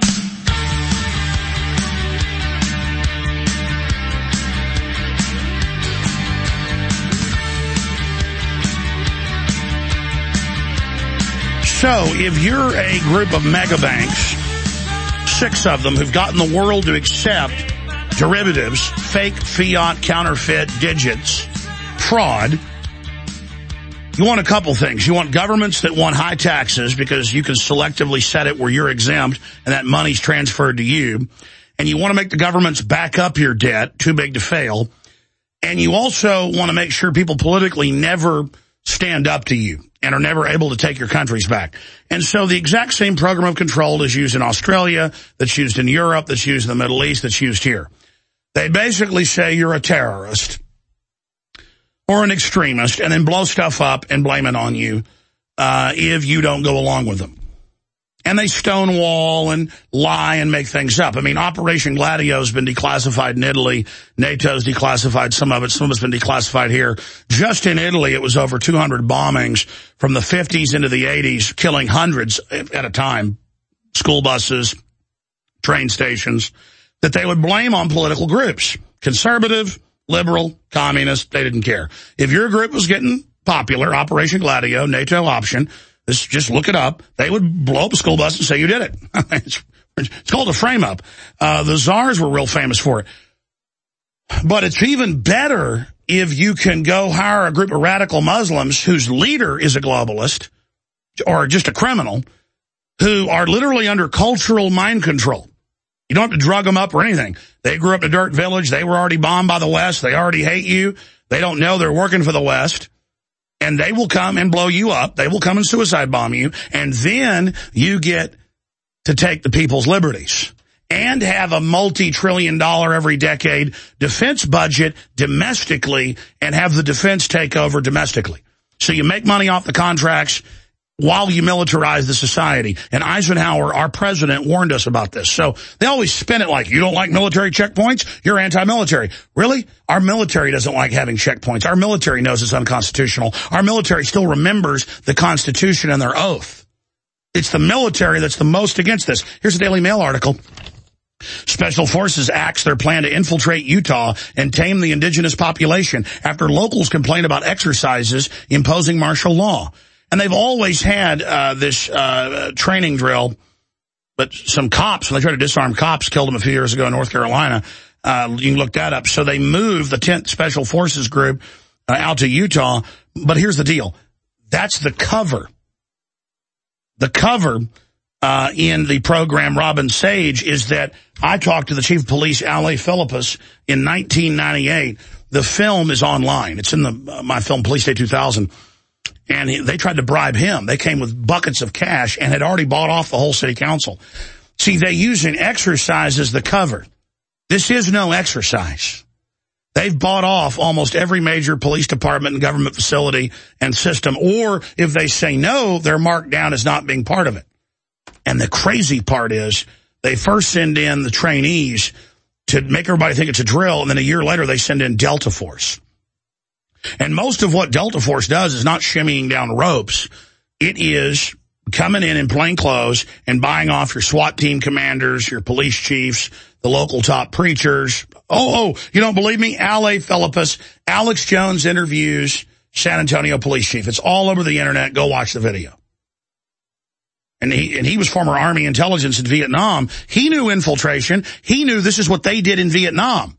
So, if you're a group of mega banks six of them who've gotten the world to accept derivatives, fake, fiat, counterfeit, digits, fraud. You want a couple things. You want governments that want high taxes because you can selectively set it where you're exempt and that money's transferred to you. And you want to make the governments back up your debt, too big to fail. And you also want to make sure people politically never stand up to you and are never able to take your countries back. And so the exact same program of control is used in Australia, that's used in Europe, that's used in the Middle East, that's used here. They basically say you're a terrorist or an extremist and then blow stuff up and blame it on you uh, if you don't go along with them. And they stonewall and lie and make things up. I mean, Operation Gladio has been declassified in Italy. NATO's declassified some of it. Some of it's been declassified here. Just in Italy, it was over two hundred bombings from the fifties into the eighties, killing hundreds at a time, school buses, train stations, that they would blame on political groups. Conservative, liberal, communist, they didn't care. If your group was getting popular, Operation Gladio, NATO option, this, just look it up. They would blow up a school bus and say you did it. it's, it's called a frame-up. Uh, the czars were real famous for it. But it's even better if you can go hire a group of radical Muslims whose leader is a globalist or just a criminal who are literally under cultural mind control. You don't have to drug them up or anything. They grew up in a dirt village. They were already bombed by the West. They already hate you. They don't know they're working for the West. And they will come and blow you up. They will come and suicide bomb you. And then you get to take the people's liberties and have a multi-trillion dollar every decade defense budget domestically and have the defense take over domestically. So you make money off the contracts while you militarize the society. And Eisenhower, our president, warned us about this. So they always spin it like, you don't like military checkpoints? You're anti-military. Really? Our military doesn't like having checkpoints. Our military knows it's unconstitutional. Our military still remembers the Constitution and their oath. It's the military that's the most against this. Here's a Daily Mail article. Special Forces axed their plan to infiltrate Utah and tame the indigenous population after locals complained about exercises imposing martial law. And they've always had uh, this uh, training drill, but some cops, when they tried to disarm cops, killed them a few years ago in North Carolina. Uh, you can look that up. So they moved the tenth Special Forces Group uh, out to Utah. But here's the deal. That's the cover. The cover uh, in the program Robin Sage is that I talked to the chief of police, Al A. Philippus, in nineteen ninety-eight. The film is online. It's in the uh, my film, Police Day two thousand. And he, they tried to bribe him. They came with buckets of cash and had already bought off the whole city council. See, they use an exercise as the cover. This is no exercise. They've bought off almost every major police department and government facility and system. Or if they say no, they're marked down as not being part of it. And the crazy part is they first send in the trainees to make everybody think it's a drill. And then a year later, they send in Delta Force. And most of what Delta Force does is not shimmying down ropes. It is coming in in plain clothes and buying off your SWAT team commanders, your police chiefs, the local top preachers. Oh, oh, you don't believe me? Al A. Philippus, Alex Jones interviews San Antonio police chief. It's all over the internet. Go watch the video. And he, and he was former Army intelligence in Vietnam. He knew infiltration. He knew this is what they did in Vietnam.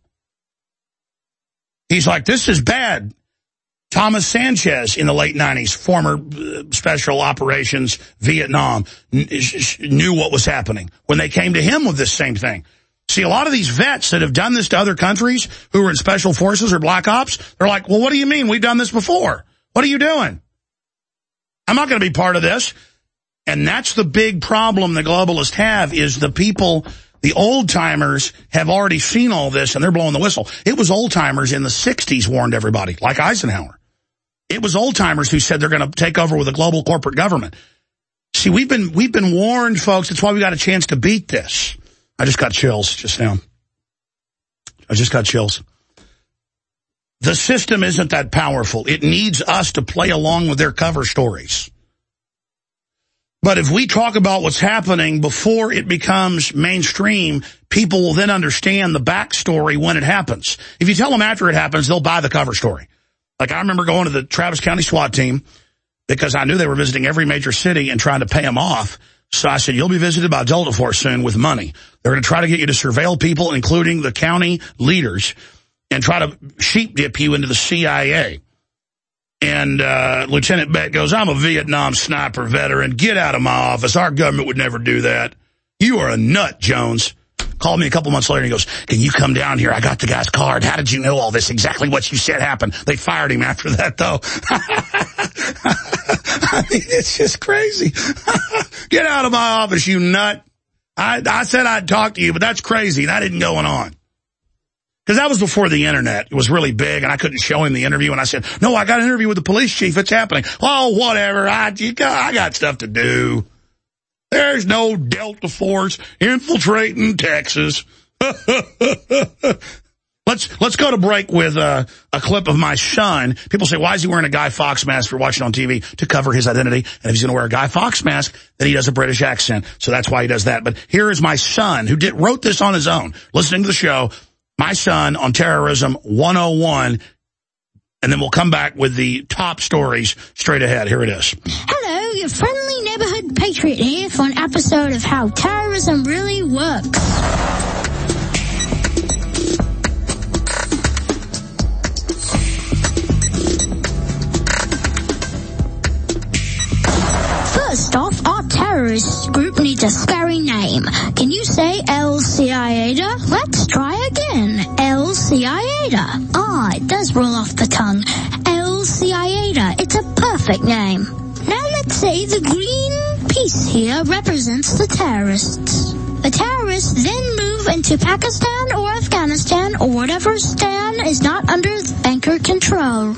He's like, this is bad. Thomas Sanchez in the late nineties, former uh, special operations Vietnam, n- knew what was happening when they came to him with this same thing. See, a lot of these vets that have done this to other countries who are in special forces or black ops, they're like, well, what do you mean? We've done this before. What are you doing? I'm not going to be part of this. And that's the big problem the globalists have is the people, the old-timers have already seen all this and they're blowing the whistle. It was old-timers in the sixties warned everybody, like Eisenhower. It was old-timers who said they're going to take over with a global corporate government. See, we've been we've been warned, folks. That's why we got a chance to beat this. I just got chills just now. I just got chills. The system isn't that powerful. It needs us to play along with their cover stories. But if we talk about what's happening before it becomes mainstream, people will then understand the backstory when it happens. If you tell them after it happens, they'll buy the cover story. Like I remember going to the Travis County SWAT team because I knew they were visiting every major city and trying to pay them off. So I said, you'll be visited by Delta Force soon with money. They're going to try to get you to surveil people, including the county leaders, and try to sheep dip you into the C I A. And uh, Lieutenant Beck goes, I'm a Vietnam sniper veteran. Get out of my office. Our government would never do that. You are a nut, Jones. Called me a couple months later and he goes, can you come down here? I got the guy's card. How did you know all this? Exactly what you said happened. They fired him after that, though. I mean, it's just crazy. Get out of my office, you nut. I, I said I'd talk to you, but that's crazy. That isn't going on. Because that was before the internet. It was really big, and I couldn't show him the interview. And I said, no, I got an interview with the police chief. It's happening. Oh, whatever. I, you got, I got stuff to do. There's no Delta Force infiltrating Texas. let's let's go to break with uh, a clip of my son. People say, why is he wearing a Guy Fawkes mask for watching on T V? To cover his identity. And if he's going to wear a Guy Fawkes mask, then he does a British accent. So that's why he does that. But here is my son, who did wrote this on his own, listening to the show, my son on Terrorism one oh one. And then we'll come back with the top stories straight ahead. Here it is. Hello, your friendly neighborhood patriot here for an episode of How Terrorism Really Works. First off, our terrorist group needs a scary name. Can you say El Qaeda? Let's try again. El Qaeda. Ah, it does roll off the tongue. El Qaeda. It's a perfect name. Now let's say the green piece here represents the terrorists. The terrorists then move into Pakistan or Afghanistan or whatever stan is not under banker control.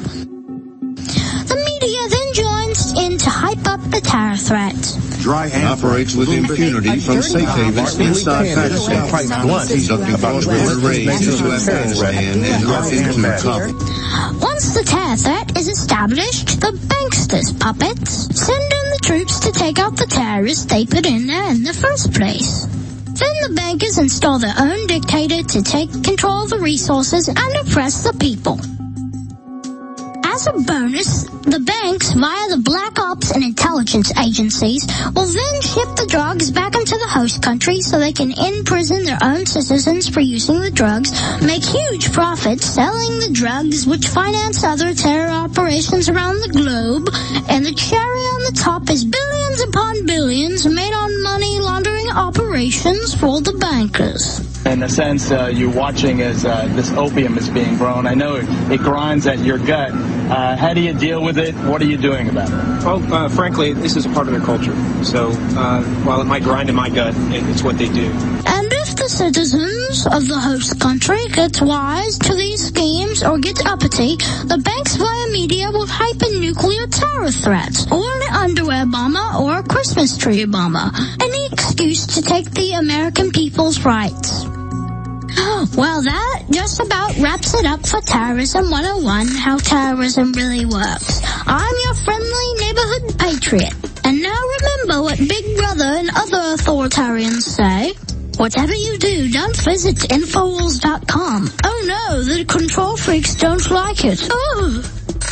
The media then joins in to hype up the terror threat. Dry operates with impunity from safe havens inside Pakistan, conducting cross-border raids into Afghanistan and up into Kabul. Once the terror threat is established, the banksters puppets send in the troops to take out the terrorists they put in there in the first place. Then the bankers install their own dictator to take control of the resources and oppress the people. As a bonus, the banks, via the black ops and intelligence agencies, will then ship the drugs back into the host country so they can imprison their own citizens for using the drugs, make huge profits selling the drugs, which finance other terror operations around the globe, and the cherry on the top is billions upon billions made on money laundering operations for the bankers. In a sense, uh, you're watching as uh, this opium is being grown. I know it, it grinds at your gut. Uh, how do you deal with it? What are you doing about it? Well, uh, frankly, this is a part of their culture. So uh, while it might grind in my gut, it, it's what they do. And if the citizens of the host country get wise to these schemes or get uppity, the banks via media will hype in nuclear terror threats, or an underwear bomber, or a Christmas tree bomber. Any excuse to take the American people's rights. Well, that just about wraps it up for Terrorism one oh one, How Terrorism Really Works. I'm your friendly neighborhood patriot. And now remember what Big Brother and other authoritarians say. Whatever you do, don't visit Infowars dot com. Oh no, the control freaks don't like it. Oh.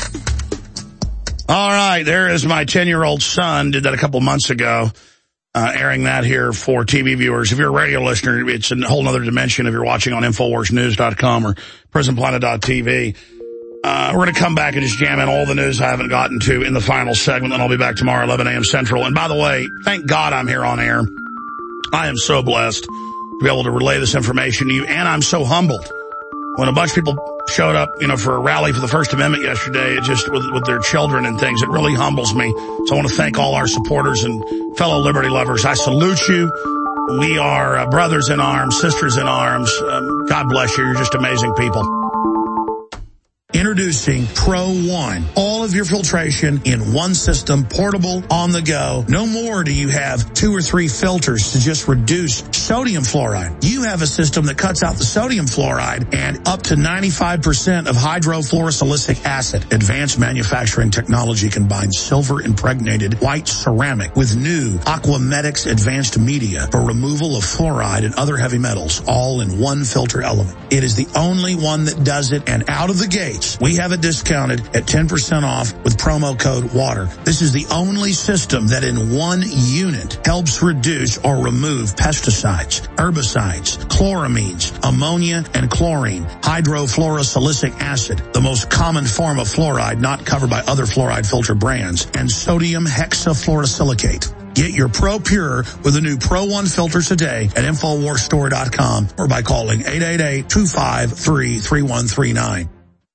All right, there is my ten-year-old son. Did that a couple months ago. Uh, airing that here for T V viewers. If you're a radio listener, it's a whole other dimension if you're watching on Infowars News dot com or Prison Planet dot T V. Uh, we're going to come back and just jam in all the news I haven't gotten to in the final segment, and I'll be back tomorrow, eleven a.m. Central. And by the way, thank God I'm here on air. I am so blessed to be able to relay this information to you, and I'm so humbled. When a bunch of people showed up, you know, for a rally for the First Amendment yesterday, it just with, with their children and things, it really humbles me. So I want to thank all our supporters and fellow liberty lovers. I salute you. We are uh, brothers in arms, sisters in arms. Um, God bless you. You're just amazing people. Introducing Pro One. All of your filtration in one system, portable, on the go. No more do you have two or three filters to just reduce sodium fluoride. You have a system that cuts out the sodium fluoride and up to ninety-five percent of hydrofluorosilicic acid. Advanced manufacturing technology combines silver impregnated white ceramic with new Aquamedics advanced media for removal of fluoride and other heavy metals, all in one filter element. It is the only one that does it, and out of the gates, We have it discounted at ten percent off with promo code WATER. This is the only system that in one unit helps reduce or remove pesticides, herbicides, chloramines, ammonia, and chlorine, hydrofluorosilicic acid, the most common form of fluoride not covered by other fluoride filter brands, and sodium hexafluorosilicate. Get your Pro Pure with the new Pro One filter today at Infowars Store dot com or by calling eight eight eight, two five three, three one three nine.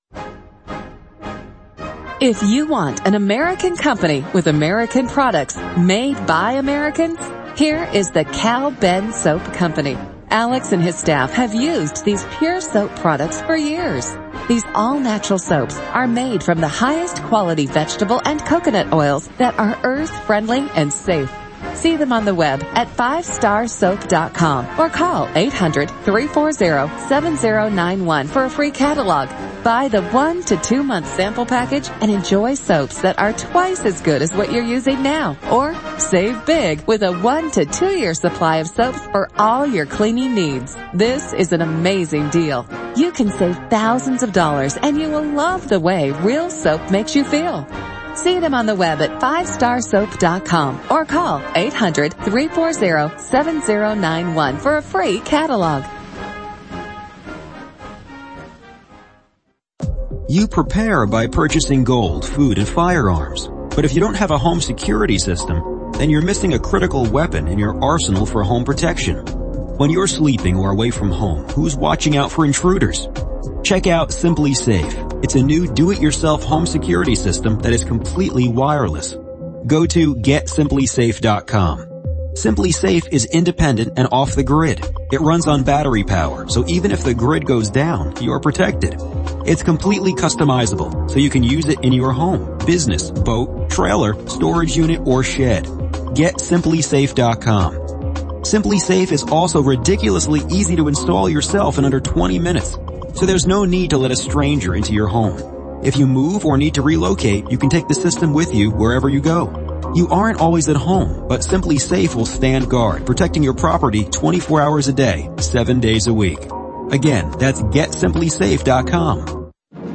If you want an American company with American products made by Americans, here is the Cal Ben Soap Company. Alex and his staff have used these pure soap products for years. These all-natural soaps are made from the highest quality vegetable and coconut oils that are earth-friendly and safe. See them on the web at five star soap dot com or call eight hundred, three four zero, seven zero nine one for a free catalog. Buy the one to two month sample package and enjoy soaps that are twice as good as what you're using now. Or save big with a one to two year supply of soaps for all your cleaning needs. This is an amazing deal. You can save thousands of dollars and you will love the way real soap makes you feel. See them on the web at five star soap dot com or call eight hundred, three four zero, seven zero nine one for a free catalog. You prepare by purchasing gold, food, and firearms. But if you don't have a home security system, then you're missing a critical weapon in your arsenal for home protection. When you're sleeping or away from home, who's watching out for intruders? Check out Simply Safe. It's a new do-it-yourself home security system that is completely wireless. Go to get simply safe dot com. Simply Safe is independent and off the grid. It runs on battery power, so even if the grid goes down, you're protected. It's completely customizable, so you can use it in your home, business, boat, trailer, storage unit, or shed. get simply safe dot com. Simply Safe is also ridiculously easy to install yourself in under twenty minutes. So there's no need to let a stranger into your home. If you move or need to relocate, you can take the system with you wherever you go. You aren't always at home, but Simply Safe will stand guard, protecting your property twenty-four hours a day, seven days a week. Again, that's get simply safe dot com.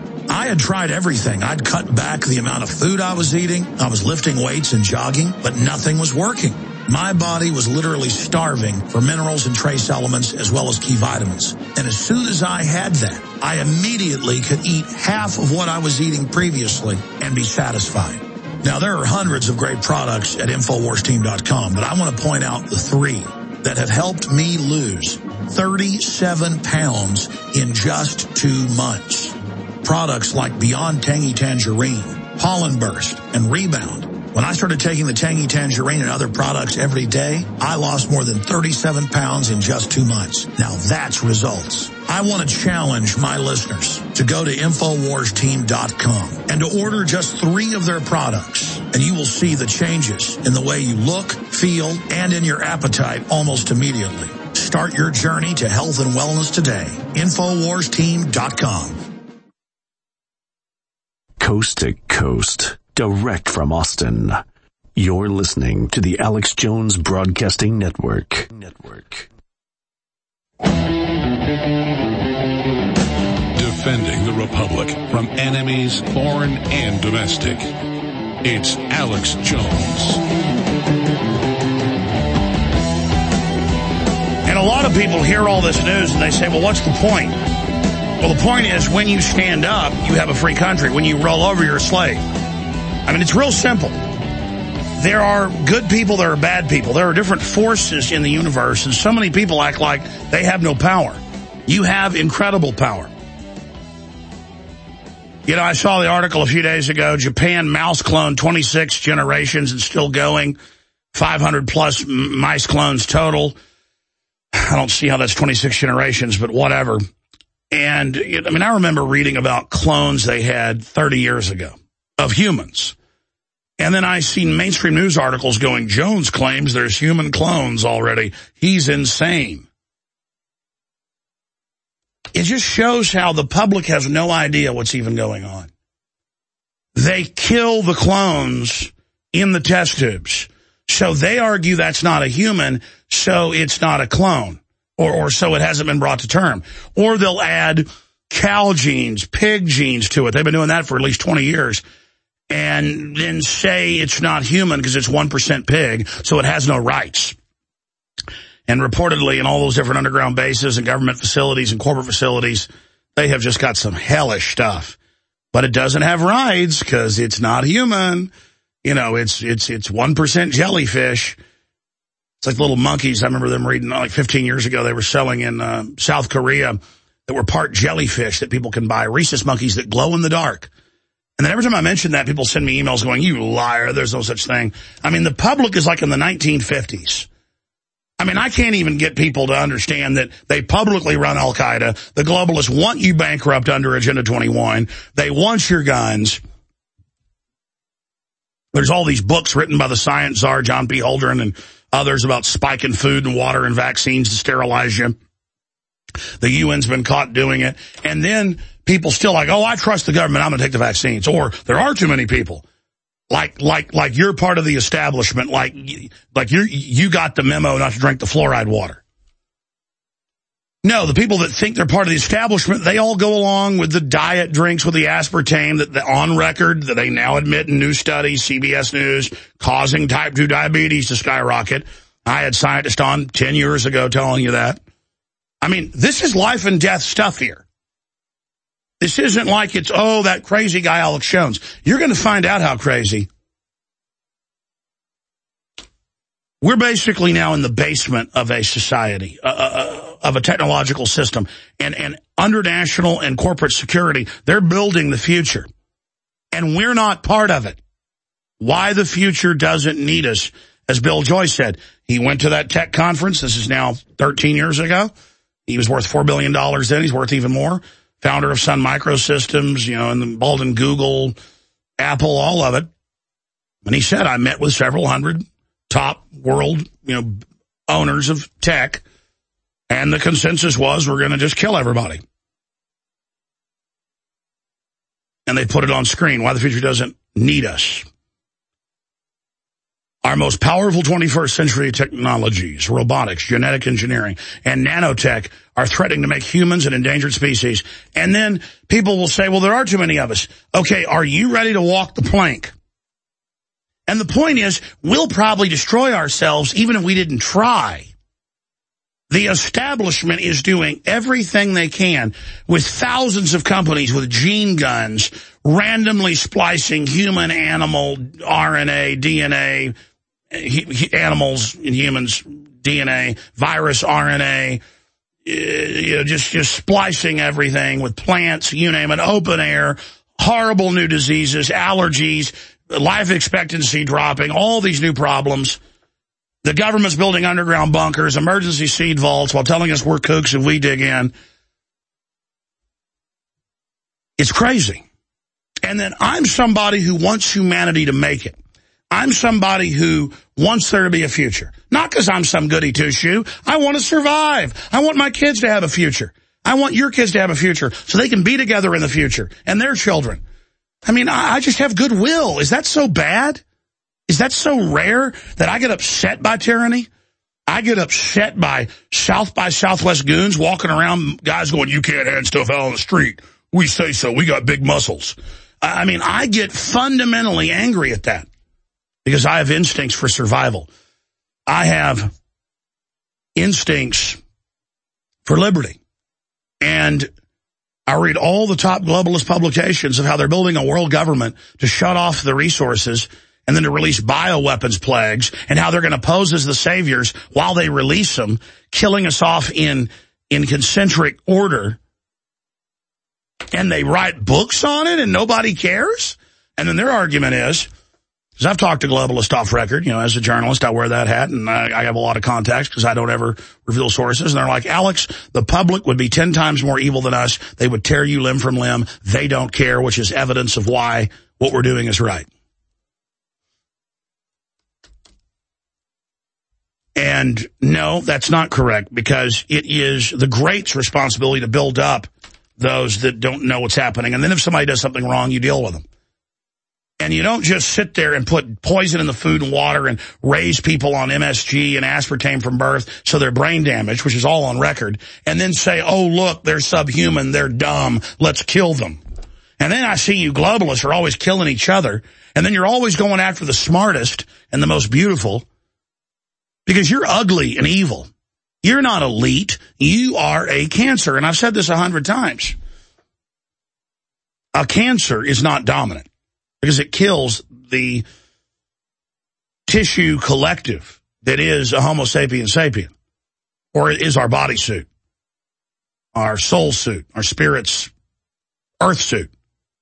I had tried everything. I'd cut back the amount of food I was eating. I was lifting weights and jogging, but nothing was working. My body was literally starving for minerals and trace elements as well as key vitamins. And as soon as I had that, I immediately could eat half of what I was eating previously and be satisfied. Now, there are hundreds of great products at Infowars Team dot com, but I want to point out the three that have helped me lose thirty-seven pounds in just two months. Products like Beyond Tangy Tangerine, Pollen Burst, and Rebound. When I started taking the Tangy Tangerine and other products every day, I lost more than thirty-seven pounds in just two months. Now that's results. I want to challenge my listeners to go to Infowars Team dot com and to order just three of their products, and you will see the changes in the way you look, feel, and in your appetite almost immediately. Start your journey to health and wellness today. Infowars Team dot com. Coast to coast. Direct from Austin, you're listening to the Alex Jones Broadcasting Network. Network. Defending the Republic from enemies, foreign and domestic. It's Alex Jones. And a lot of people hear all this news and they say, well, what's the point? Well, the point is when you stand up, you have a free country. When you roll over, you're a slave. I mean, it's real simple. There are good people, there are bad people. There are different forces in the universe, and so many people act like they have no power. You have incredible power. You know, I saw the article a few days ago, Japan mouse clone twenty-six generations and still going, five hundred plus mice clones total. I don't see how that's twenty-six generations, but whatever. And, I mean, I remember reading about clones they had thirty years ago. Of humans. And then I seen mainstream news articles going, Jones claims there's human clones already. He's insane. It just shows how the public has no idea what's even going on. They kill the clones in the test tubes. So they argue that's not a human, so it's not a clone. Or, or so it hasn't been brought to term. Or they'll add cow genes, pig genes to it. They've been doing that for at least twenty years. And then say it's not human because it's one percent pig, so it has no rights. And reportedly in all those different underground bases and government facilities and corporate facilities, they have just got some hellish stuff. But it doesn't have rights because it's not human. You know, it's it's it's one percent jellyfish. It's like little monkeys. I remember them reading like fifteen years ago. They were selling in uh, South Korea that were part jellyfish that people can buy, rhesus monkeys that glow in the dark. And then every time I mention that, people send me emails going, you liar, there's no such thing. I mean, the public is like in the nineteen fifties. I mean, I can't even get people to understand that they publicly run Al-Qaeda. The globalists want you bankrupt under Agenda twenty-one. They want your guns. There's all these books written by the science czar, John P. Holdren, and others about spiking food and water and vaccines to sterilize you. The U N's been caught doing it. And then people still like, oh, I trust the government, I'm going to take the vaccines. Or there are too many people. Like, like, like you're part of the establishment, like, like you you got the memo not to drink the fluoride water. No, the people that think they're part of the establishment, they all go along with the diet drinks with the aspartame that, that on record that they now admit in new studies, C B S News, causing type two diabetes to skyrocket. I had scientists on ten years ago telling you that. I mean, this is life and death stuff here. This isn't like it's, oh, that crazy guy Alex Jones. You're going to find out how crazy. We're basically now in the basement of a society, uh, uh, of a technological system. And, and under national and corporate security, they're building the future. And we're not part of it. Why the future doesn't need us, as Bill Joyce said. He went to that tech conference. This is now thirteen years ago. He was worth four billion dollars then. He's worth even more. Founder of Sun Microsystems, you know, and the Baldwin, Google, Apple, all of it. And he said, I met with several hundred top world, you know, owners of tech, and the consensus was we're going to just kill everybody. And they put it on screen, why the future doesn't need us. Our most powerful twenty-first century technologies, robotics, genetic engineering, and nanotech are threatening to make humans an endangered species. And then people will say, well, there are too many of us. Okay, are you ready to walk the plank? And the point is, we'll probably destroy ourselves even if we didn't try. The establishment is doing everything they can with thousands of companies with gene guns, randomly splicing human, animal, R N A, D N A, animals and humans, D N A, virus, R N A, you know, just, just splicing everything with plants, you name it, open air, horrible new diseases, allergies, life expectancy dropping, all these new problems. The government's building underground bunkers, emergency seed vaults while telling us we're kooks and we dig in. It's crazy. And then I'm somebody who wants humanity to make it. I'm somebody who wants there to be a future. Not because I'm some goody two-shoe. I want to survive. I want my kids to have a future. I want your kids to have a future so they can be together in the future and their children. I mean, I just have goodwill. Is that so bad? Is that so rare that I get upset by tyranny? I get upset by South by Southwest goons walking around, guys going, you can't hand stuff out on the street. We say so. We got big muscles. I mean, I get fundamentally angry at that because I have instincts for survival. I have instincts for liberty. And I read all the top globalist publications of how they're building a world government to shut off the resources and then to release bioweapons plagues, and how they're going to pose as the saviors while they release them, killing us off in, in concentric order. And they write books on it and nobody cares? And then their argument is, because I've talked to globalists off record, you know, as a journalist, I wear that hat, and I, I have a lot of contacts because I don't ever reveal sources. And they're like, Alex, the public would be ten times more evil than us. They would tear you limb from limb. They don't care, which is evidence of why what we're doing is right. And no, that's not correct, because it is the greats' responsibility to build up those that don't know what's happening. And then if somebody does something wrong, you deal with them. And you don't just sit there and put poison in the food and water and raise people on M S G and aspartame from birth so they're brain damaged, which is all on record, and then say, oh, look, they're subhuman, they're dumb, let's kill them. And then I see you globalists are always killing each other, and then you're always going after the smartest and the most beautiful because you're ugly and evil. You're not elite. You are a cancer, and I've said this a hundred times. A cancer is not dominant, because it kills the tissue collective that is a Homo sapiens sapien, or it is our body suit, our soul suit, our spirit's earth suit.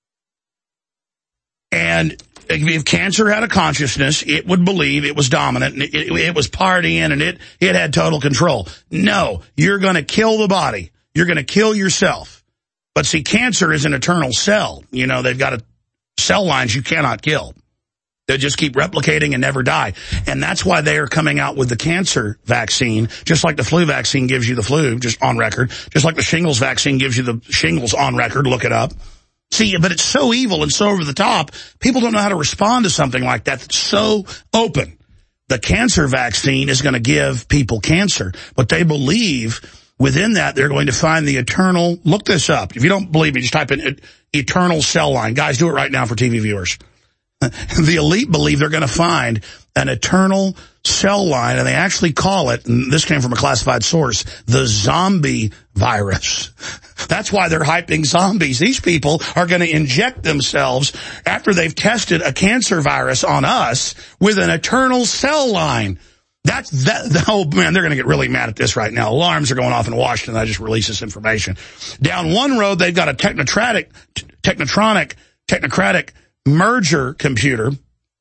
And if cancer had a consciousness, it would believe it was dominant, and it, it, it was partying, and it, it had total control. No, you're going to kill the body. You're going to kill yourself. But see, cancer is an eternal cell. You know, they've got a cell lines you cannot kill. They just keep replicating and never die. And that's why they are coming out with the cancer vaccine, just like the flu vaccine gives you the flu, just on record, just like the shingles vaccine gives you the shingles on record. Look it up. See, but it's so evil and so over the top, people don't know how to respond to something like that that's so open. The cancer vaccine is going to give people cancer, but they believe within that they're going to find the eternal, look this up. If you don't believe me, just type in eternal cell line. Guys, do it right now for T V viewers. The elite believe they're going to find an eternal cell line, and they actually call it, and this came from a classified source, the zombie virus. That's why they're hyping zombies. These people are going to inject themselves after they've tested a cancer virus on us with an eternal cell line. That's that. Oh, man, they're going to get really mad at this right now. Alarms are going off in Washington. I just released this information. Down one road, they've got a technotronic, technotronic, technocratic merger computer.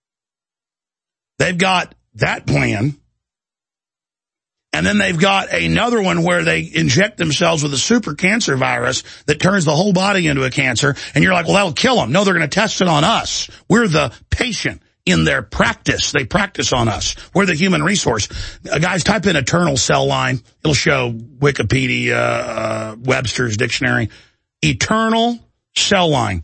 They've got that plan. And then they've got another one where they inject themselves with a super cancer virus that turns the whole body into a cancer. And you're like, well, that'll kill them. No, they're going to test it on us. We're the patient in their practice. They practice on us. We're the human resource. Uh, guys, type in eternal cell line. It'll show Wikipedia, uh, Webster's dictionary. Eternal cell line.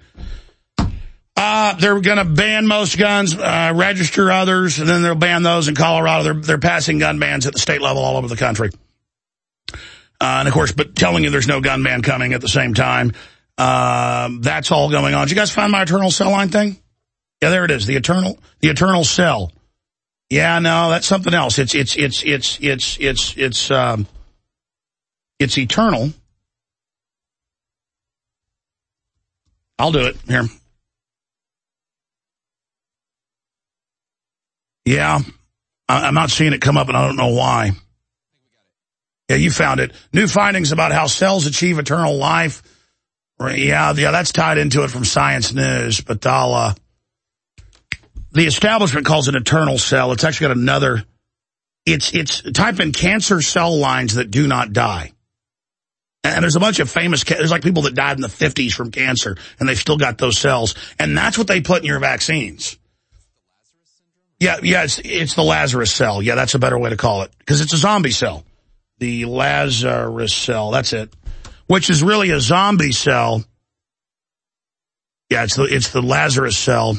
Uh, they're going to ban most guns, uh, register others, and then they'll ban those in Colorado. They're, they're passing gun bans at the state level all over the country. Uh, and of course, but telling you there's no gun ban coming at the same time. Uh, that's all going on. Did you guys find my eternal cell line thing? Yeah, there it is. The eternal, the eternal cell. Yeah, no, that's something else. It's, it's, it's, it's, it's, it's, it's, um, it's eternal. I'll do it here. Yeah, I'm not seeing it come up, and I don't know why. Yeah, you found it. New findings about how cells achieve eternal life. Yeah, yeah, that's tied into it from Science News, but I'll, uh, the establishment calls it eternal cell. It's actually got another, it's, it's, type in cancer cell lines that do not die. And there's a bunch of famous, there's like people that died in the fifties from cancer, and they've still got those cells. And that's what they put in your vaccines. Yeah, yeah, it's, it's the Lazarus cell. Yeah, that's a better way to call it, because it's a zombie cell. The Lazarus cell, that's it. Which is really a zombie cell. Yeah, it's the, it's the Lazarus cell.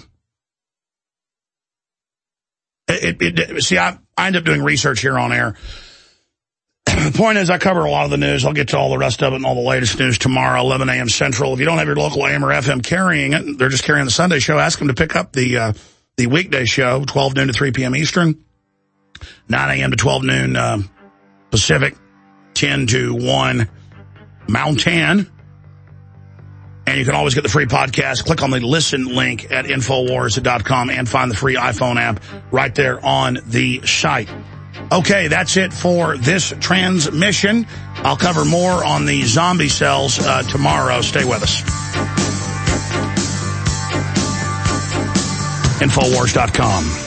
It, it, it, see, I, I end up doing research here on air. The point is, I cover a lot of the news. I'll get to all the rest of it and all the latest news tomorrow, eleven a.m. Central. If you don't have your local A M or F M carrying it, they're just carrying the Sunday show, ask them to pick up the... Uh, The weekday show, twelve noon to three p.m. Eastern, nine a.m. to twelve noon uh, Pacific, ten to one Mountain. And you can always get the free podcast. Click on the listen link at Infowars dot com and find the free iPhone app right there on the site. Okay, that's it for this transmission. I'll cover more on the zombie cells uh, tomorrow. Stay with us. Infowars dot com.